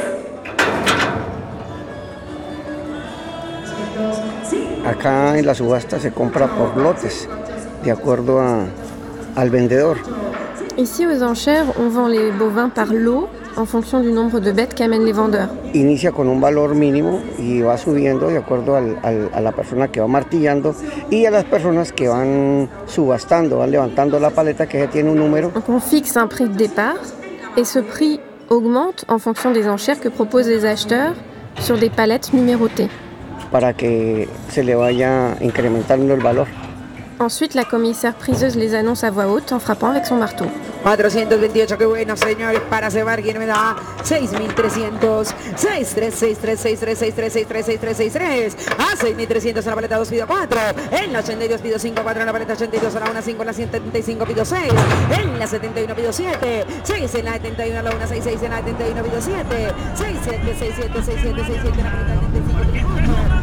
Speaker 15: Acá en la subasta se compra por lotes, de acuerdo a, al vendedor.
Speaker 4: Ici aux enchères, on vend les bovins par lot en fonction du nombre de bêtes qu'amènent les vendeurs.
Speaker 15: Inicia con un valor mínimo y va subiendo de acuerdo al, al, a la persona que va martillando y a las personas que van subastando, van levantando la paleta que ya tiene un número.
Speaker 4: Donc on fixe un prix de départ et ce prix augmente en fonction des enchères que proposent les acheteurs sur des palettes numérotées.
Speaker 15: Para que se le vaya incrementando el valor.
Speaker 4: Ensuite, la commissaire priseuse les annonce à voix haute en frappant avec son marteau.
Speaker 16: cuatrocientos veintiocho, qué bueno, señores, para cebar, ¿quién me da? seis mil trescientos, seis tres seis tres seis tres seis tres seis tres seis tres seis tres, a seis mil trescientos en la paleta dos pido cuatro, en la ochenta y dos pido cinco, cuatro en la paleta ochenta y dos a la una, cinco en la setenta y cinco pido seis, en la setenta y uno pido siete, seis en la setenta y uno a la una, seis, seis en la setenta y uno pido siete, seis siete, seis siete, seis siete, seis siete en la paleta setenta y cinco pido ocho.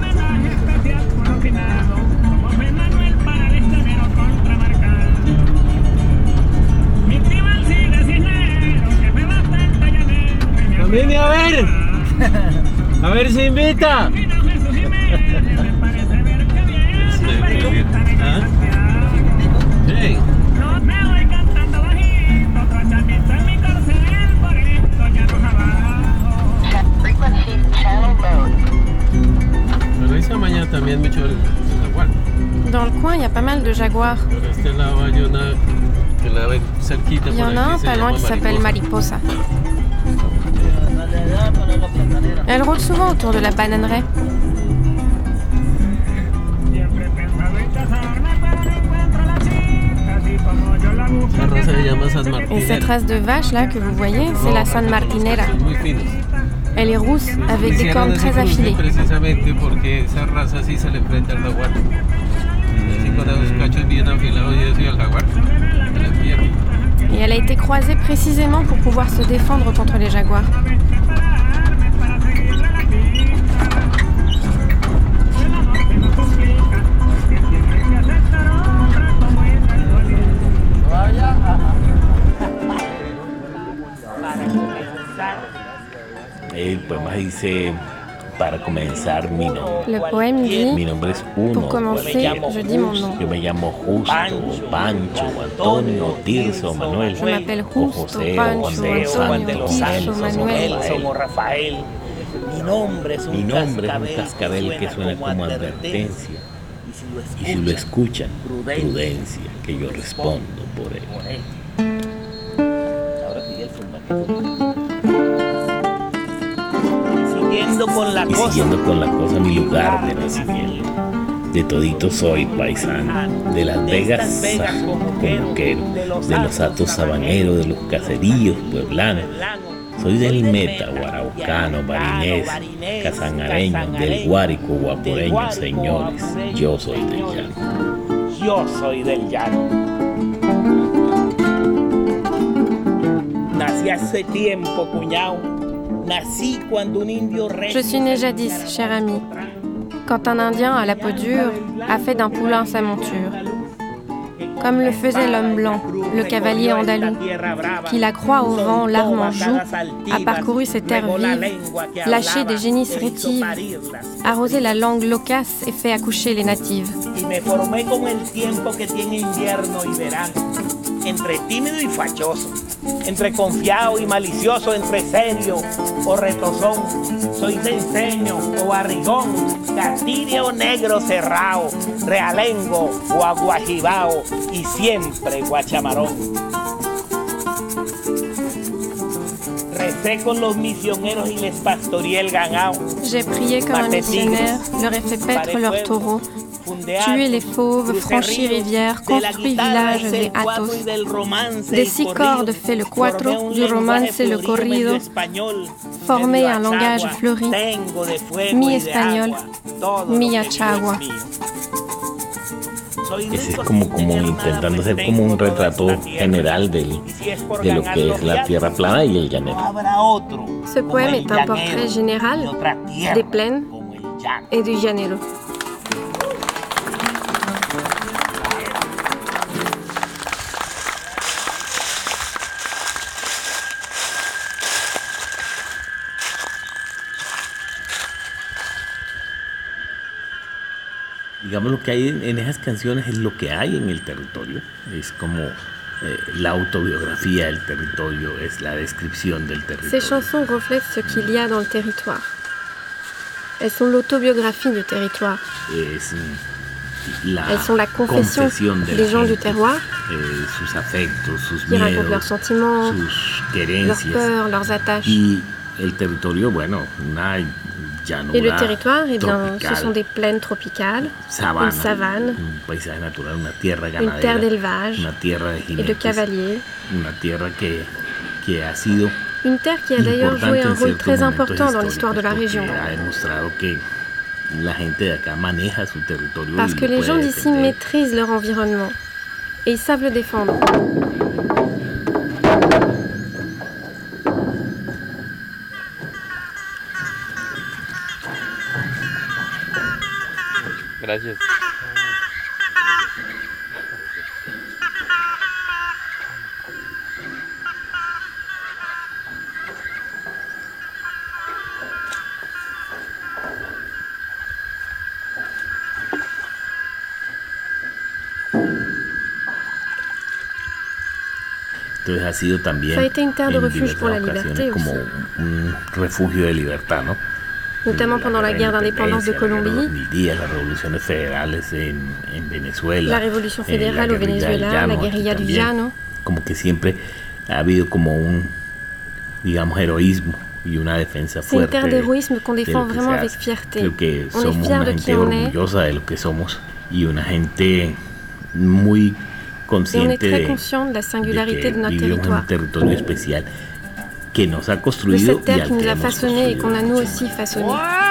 Speaker 18: Vení a ver, a ver si invita. Hey. Pero esa mañana también mucho el jaguar.
Speaker 4: Dans le coin, il y a pas mal de jaguars.
Speaker 18: Por este lado hay una que la ven cerquita.
Speaker 4: Il y en a un pas loin qui s'appelle Mariposa. Elle rôde souvent autour de la bananeraie. Et cette race de vache là que vous voyez, c'est la San Martinera. Elle est rousse avec des cornes très affilées. Et elle a été croisée précisément pour pouvoir se défendre contre les jaguars.
Speaker 10: El poema dice: Para comenzar, mi nombre.
Speaker 4: Le poème dit,
Speaker 10: Mi nombre es uno.
Speaker 4: pour commencer, je dis mon nom.
Speaker 10: Yo me llamo Justo, Pancho, Antonio, Tirso, Manuel.
Speaker 4: Je m'appelle
Speaker 10: o
Speaker 4: Justo,
Speaker 10: José, o
Speaker 4: Pancho,
Speaker 10: Juan de
Speaker 4: Antonio,
Speaker 10: los
Speaker 4: Tirso,
Speaker 10: Ángeles, o
Speaker 4: Manuel.
Speaker 10: Rafael.
Speaker 3: o Rafael. Mi nombre es un
Speaker 10: Mi nombre es un
Speaker 3: cascabel
Speaker 10: cascabel que suena como advertencia. Y si lo escuchan, prudencia, que yo respondo por él.
Speaker 3: Ahora sigue el formato. Siguiendo con la
Speaker 10: Y
Speaker 3: cosa.
Speaker 10: siguiendo con la cosa, mi lugar de nacimiento. De todito soy paisano, de Las Vegas, comoquero, de los hatos sabaneros, de los caseríos pueblanos. Soy del Meta, guaraucano, marinés, casanareño, del Guárico, guaporeño, señores. Yo soy del llano.
Speaker 3: Yo soy del llano. Nací hace tiempo, cuñado. Nací cuando un indio rey.
Speaker 4: Je suis né jadis, cher ami, quand un Indien à la peau dure a fait d'un poulain sa monture. Comme le faisait l'homme blanc, le cavalier andalou, qui la croix au vent, l'arme en joue, a parcouru ces terres vives, lâché des génisses rétives, arrosé la langue loquace et fait accoucher les natives.
Speaker 3: Y me formé con el tiempo que tiene invierno y verano, entre tímido y fachoso, entre confiado y malicioso, entre serio o retozón. Soy cenceño o barrigón, catiria o negro cerrado, realengo o aguajibao y siempre guachamarón. Recé con los misioneros y les pastoreé el ganao.
Speaker 4: J'ai prié comme un missionnaire, leur ai fait paître leurs taureaux, tuer les fauves, franchir rivières, construit villages et atos. Des six cordes fait le cuatro, du romance le corrido, formé un langage fleuri, mi-espagnol, mi-achagua.
Speaker 10: Ese es como, como intentando hacer como un retrato general del, de lo que es la tierra plana y el llanero.
Speaker 4: Ce poème est un portrait général des plaines et du llanero.
Speaker 10: Digamos, lo que hay en, en esas canciones es lo que hay en el territorio. Es como eh, la autobiografía del territorio, es la descripción del territorio.
Speaker 4: Ces chansons reflètent ce qu'il y a dans le territoire. Elles sont l'autobiographie du territoire.
Speaker 10: Es la
Speaker 4: Elles sont la confession
Speaker 10: de
Speaker 4: des gens
Speaker 10: gente,
Speaker 4: du terroir,
Speaker 10: eh, sus afectos, sus
Speaker 4: qui racontent
Speaker 10: miedos,
Speaker 4: leurs sentiments,
Speaker 10: sus
Speaker 4: leurs
Speaker 10: querencias.
Speaker 4: peurs, leurs attaches.
Speaker 10: Y el territorio, bueno, una llanura
Speaker 4: Et le territoire, eh bien,
Speaker 10: tropical,
Speaker 4: ce sont des plaines tropicales,
Speaker 10: sabana,
Speaker 4: une savane,
Speaker 10: un paisaje natural, una tierra
Speaker 4: une
Speaker 10: ganadera,
Speaker 4: terre d'élevage
Speaker 10: una tierra de
Speaker 4: et de
Speaker 10: jinetes,
Speaker 4: cavaliers.
Speaker 10: una tierra que, que ha sido
Speaker 4: Une terre qui a d'ailleurs joué un rôle très important dans l'histoire de la région.
Speaker 10: Ha demostrado que la gente de acá maneja su territorio
Speaker 4: Parce
Speaker 10: y
Speaker 4: que
Speaker 10: lo
Speaker 4: les gens
Speaker 10: puede
Speaker 4: d'ici
Speaker 10: defender.
Speaker 4: maîtrisent leur environnement et ils savent le défendre.
Speaker 5: Gracias.
Speaker 10: Entonces ha sido también
Speaker 4: Ça a été une terre de
Speaker 10: en
Speaker 4: refuge pour la
Speaker 10: diversas
Speaker 4: liberté
Speaker 10: ocasiones como
Speaker 4: aussi.
Speaker 10: un refugio de libertad, ¿no?
Speaker 4: Notamment pendant la guerre d'indépendance de Colombie,
Speaker 10: Las revoluciones federales en, en Venezuela,
Speaker 4: la révolution
Speaker 10: eh, la
Speaker 4: fédérale au
Speaker 10: guerrilla del
Speaker 4: Venezuela,
Speaker 10: llano
Speaker 4: la
Speaker 10: aquí
Speaker 4: guérilla du
Speaker 10: también.
Speaker 4: llano.
Speaker 10: Como que siempre ha habido como un, digamos, heroísmo y una defensa
Speaker 4: C'est une
Speaker 10: fuerte
Speaker 4: terre d'héroïsme qu'on
Speaker 10: de
Speaker 4: défend
Speaker 10: lo que
Speaker 4: vraiment
Speaker 10: se
Speaker 4: avec
Speaker 10: hace.
Speaker 4: fierté.
Speaker 10: Creo que
Speaker 4: On est
Speaker 10: somos
Speaker 4: fiers
Speaker 10: una
Speaker 4: de
Speaker 10: gente
Speaker 4: qui on est
Speaker 10: orgullosa de lo que somos y una gente muy
Speaker 4: et on est
Speaker 10: consciente
Speaker 4: très
Speaker 10: de,
Speaker 4: conscient de la
Speaker 10: de
Speaker 4: singularité
Speaker 10: que
Speaker 4: de notre
Speaker 10: vivimos en
Speaker 4: territoire,
Speaker 10: un territorio especial que nos ha
Speaker 4: de
Speaker 10: construido
Speaker 4: cette
Speaker 10: y
Speaker 4: terre
Speaker 10: al
Speaker 4: qui nous
Speaker 10: que
Speaker 4: a
Speaker 10: hemos
Speaker 4: façonnés et
Speaker 10: construido.
Speaker 4: qu'on a nous aussi façonnés.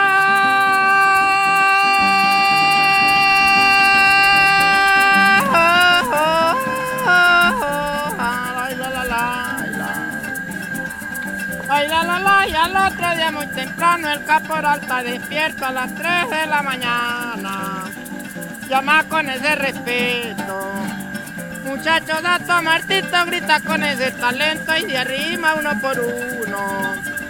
Speaker 6: Ay, la, la, la, y al otro día muy temprano el caporal está despierto a las tres de la mañana. Llama con ese respeto. Muchachos, a tomar tito, grita con ese talento y de arrima uno por uno.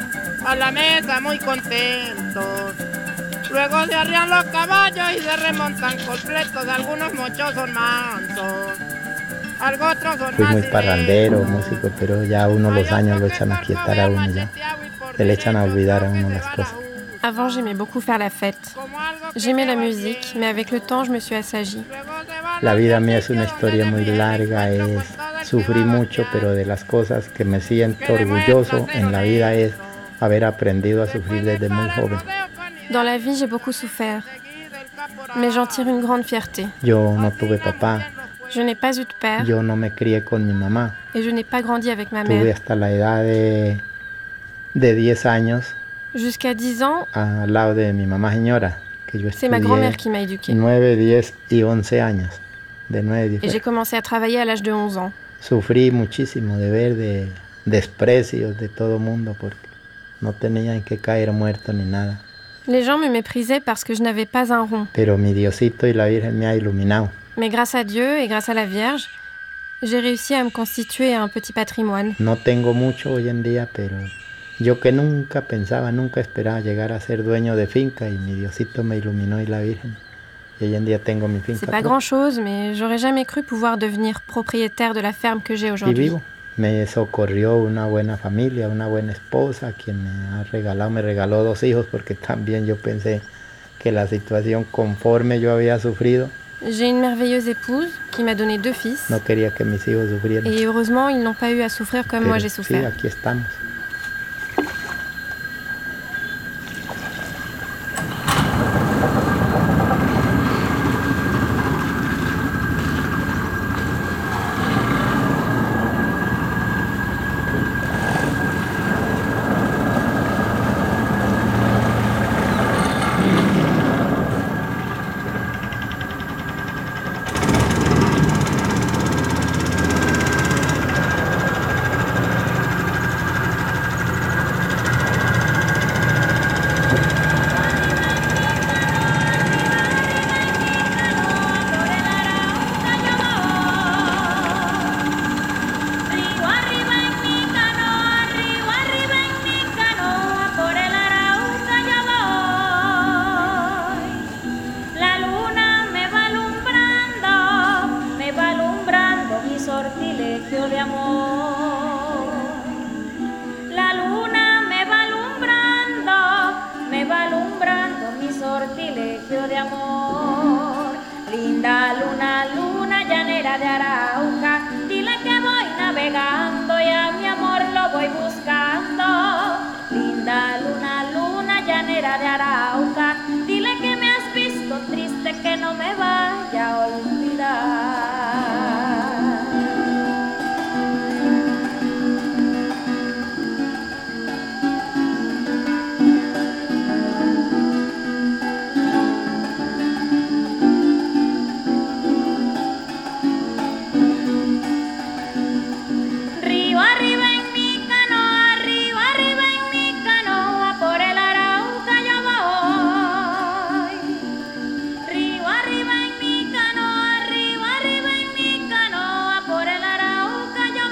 Speaker 6: a la mesa muy contentos. Luego se arrian los caballos y se remontan completos, algunos muchos son mansos, algo otros son
Speaker 8: Fui
Speaker 6: más
Speaker 8: muy parrandero, músico, pero ya uno los años lo echan a quietar a uno ya. Se le echan a olvidar a uno las cosas.
Speaker 4: Avant, j'aimais beaucoup faire la fête. J'aimais la musique, mais avec le temps, je me suis assagie.
Speaker 8: La vida mía es una historia muy larga, es sufrí mucho, pero de las cosas que me siento orgulloso en la vida es haber aprendido a sufrir desde muy joven.
Speaker 4: Dans la vie, j'ai beaucoup souffert, mais j'en tire une grande fierté.
Speaker 8: Yo no tuve papá,
Speaker 4: Je n'ai pas eu de père
Speaker 8: yo no me crié con mi mamá.
Speaker 4: et je n'ai pas grandi avec ma
Speaker 8: Tuve
Speaker 4: mère.
Speaker 8: hasta la edad de, de diez años
Speaker 4: Jusqu'à dix ans,
Speaker 8: al lado de mi mamá señora, que yo
Speaker 4: c'est ma grand-mère qui m'a éduquée.
Speaker 8: nueve, diez y once años, de nueve, diez.
Speaker 4: Et j'ai commencé à travailler à l'âge de onze ans.
Speaker 8: Sufrí muchísimo de ver de desprecios de todo mundo porque no tenía en qué caer muerto ni nada.
Speaker 4: Les gens me méprisaient parce que je n'avais pas un rond.
Speaker 8: Pero mi Diosito y la Virgen me ha iluminado.
Speaker 4: Mais grâce à Dieu et grâce à la Vierge, j'ai réussi à me constituer un petit patrimoine.
Speaker 8: No tengo mucho hoy en día, pero yo que nunca pensaba, nunca esperaba llegar a ser dueño de finca y mi Diosito me iluminó y la Virgen. Y hoy en día tengo mi finca.
Speaker 4: C'est pas
Speaker 8: propia.
Speaker 4: grand-chose, mais j'aurais jamais cru pouvoir devenir propriétaire de la ferme que j'ai
Speaker 8: Y
Speaker 4: aujourd'hui.
Speaker 8: vivo. Me socorrió una buena familia, una buena esposa, quien me ha regalado, me regaló dos hijos porque también yo pensé que la situación conforme yo había sufrido,
Speaker 4: J'ai une merveilleuse épouse qui m'a donné deux fils.
Speaker 8: no quería que mis hijos sufrieran.
Speaker 4: Et heureusement, ils n'ont pas eu à souffrir comme
Speaker 8: Pero
Speaker 4: moi j'ai
Speaker 8: sí,
Speaker 4: souffert.
Speaker 8: aquí estamos.
Speaker 19: Río arriba en mi canoa, río arriba en mi canoa, por el Arauca yo voy. La luna me va alumbrando, me va alumbrando mi sortilegio de amor. La luna me va alumbrando, me va alumbrando mi sortilegio de amor. Linda luna, luna llanera de Arauca, dile que voy navegando y a mi amor lo voy buscando. Linda luna, luna llanera de Arauca, dile que me has visto triste, que no me vaya a olvidar. Río arriba en mi canoa, río arriba en mi canoa, por el Arauca yo voy. Río arriba en mi canoa, río arriba en mi canoa, por el Arauca yo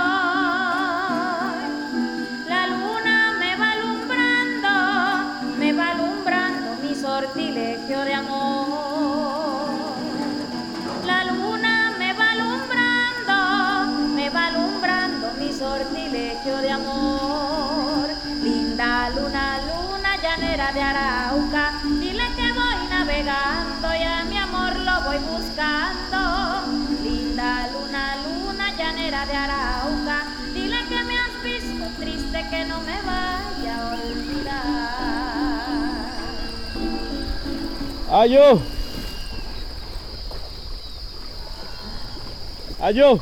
Speaker 19: voy. La luna me va alumbrando, me va alumbrando mi sortilegio de amor. La luna me va alumbrando, me va alumbrando mi sortilegio de amor. Linda luna, luna llanera de Arauca, dile que voy navegando y a mi amor lo voy buscando. Linda luna, luna llanera de Arauca, dile que me has visto triste, que no me vaya a olvidar.
Speaker 18: ¡Ayo! ¡Ayo!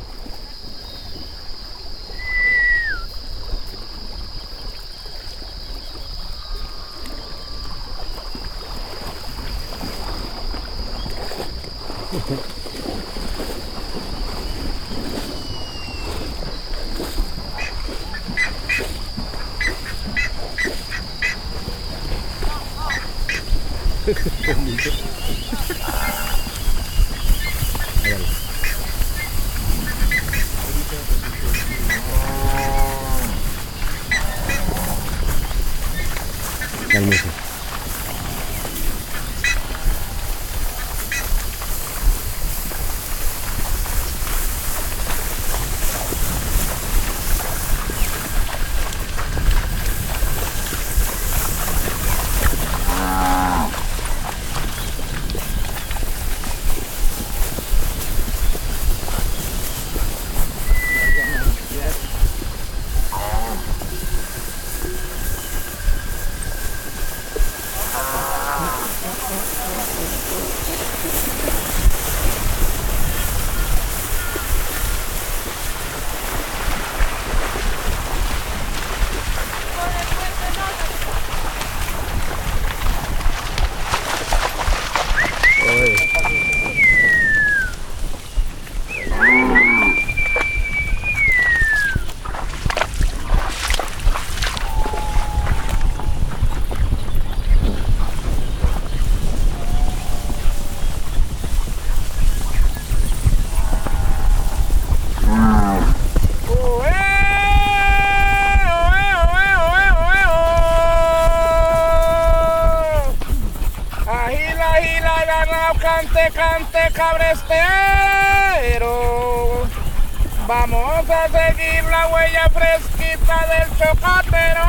Speaker 6: monte cabrestero. Vamos a seguir la huella fresquita del chocotero.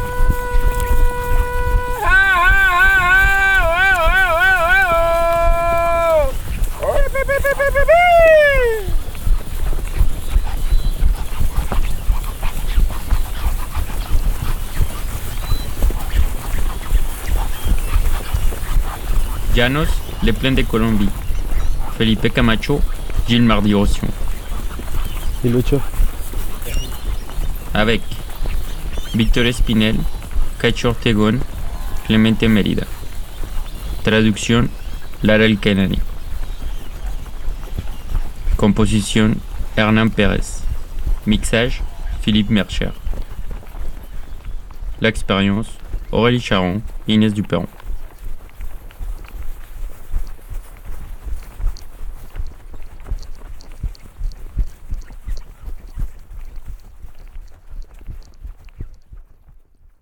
Speaker 2: Llanos, les plaines de Colombie. Felipe Camacho, Gilles Mardi-Rossion.
Speaker 20: Et Lucho.
Speaker 2: Avec Víctor Espinel, Cacho Ortegón, Clemente Mérida. Traducción, Lara El Kenani. Composition, Hernán Pérez. Mixage, Philippe Mercher. L'expérience, Aurélie Charon, Inès Duperron.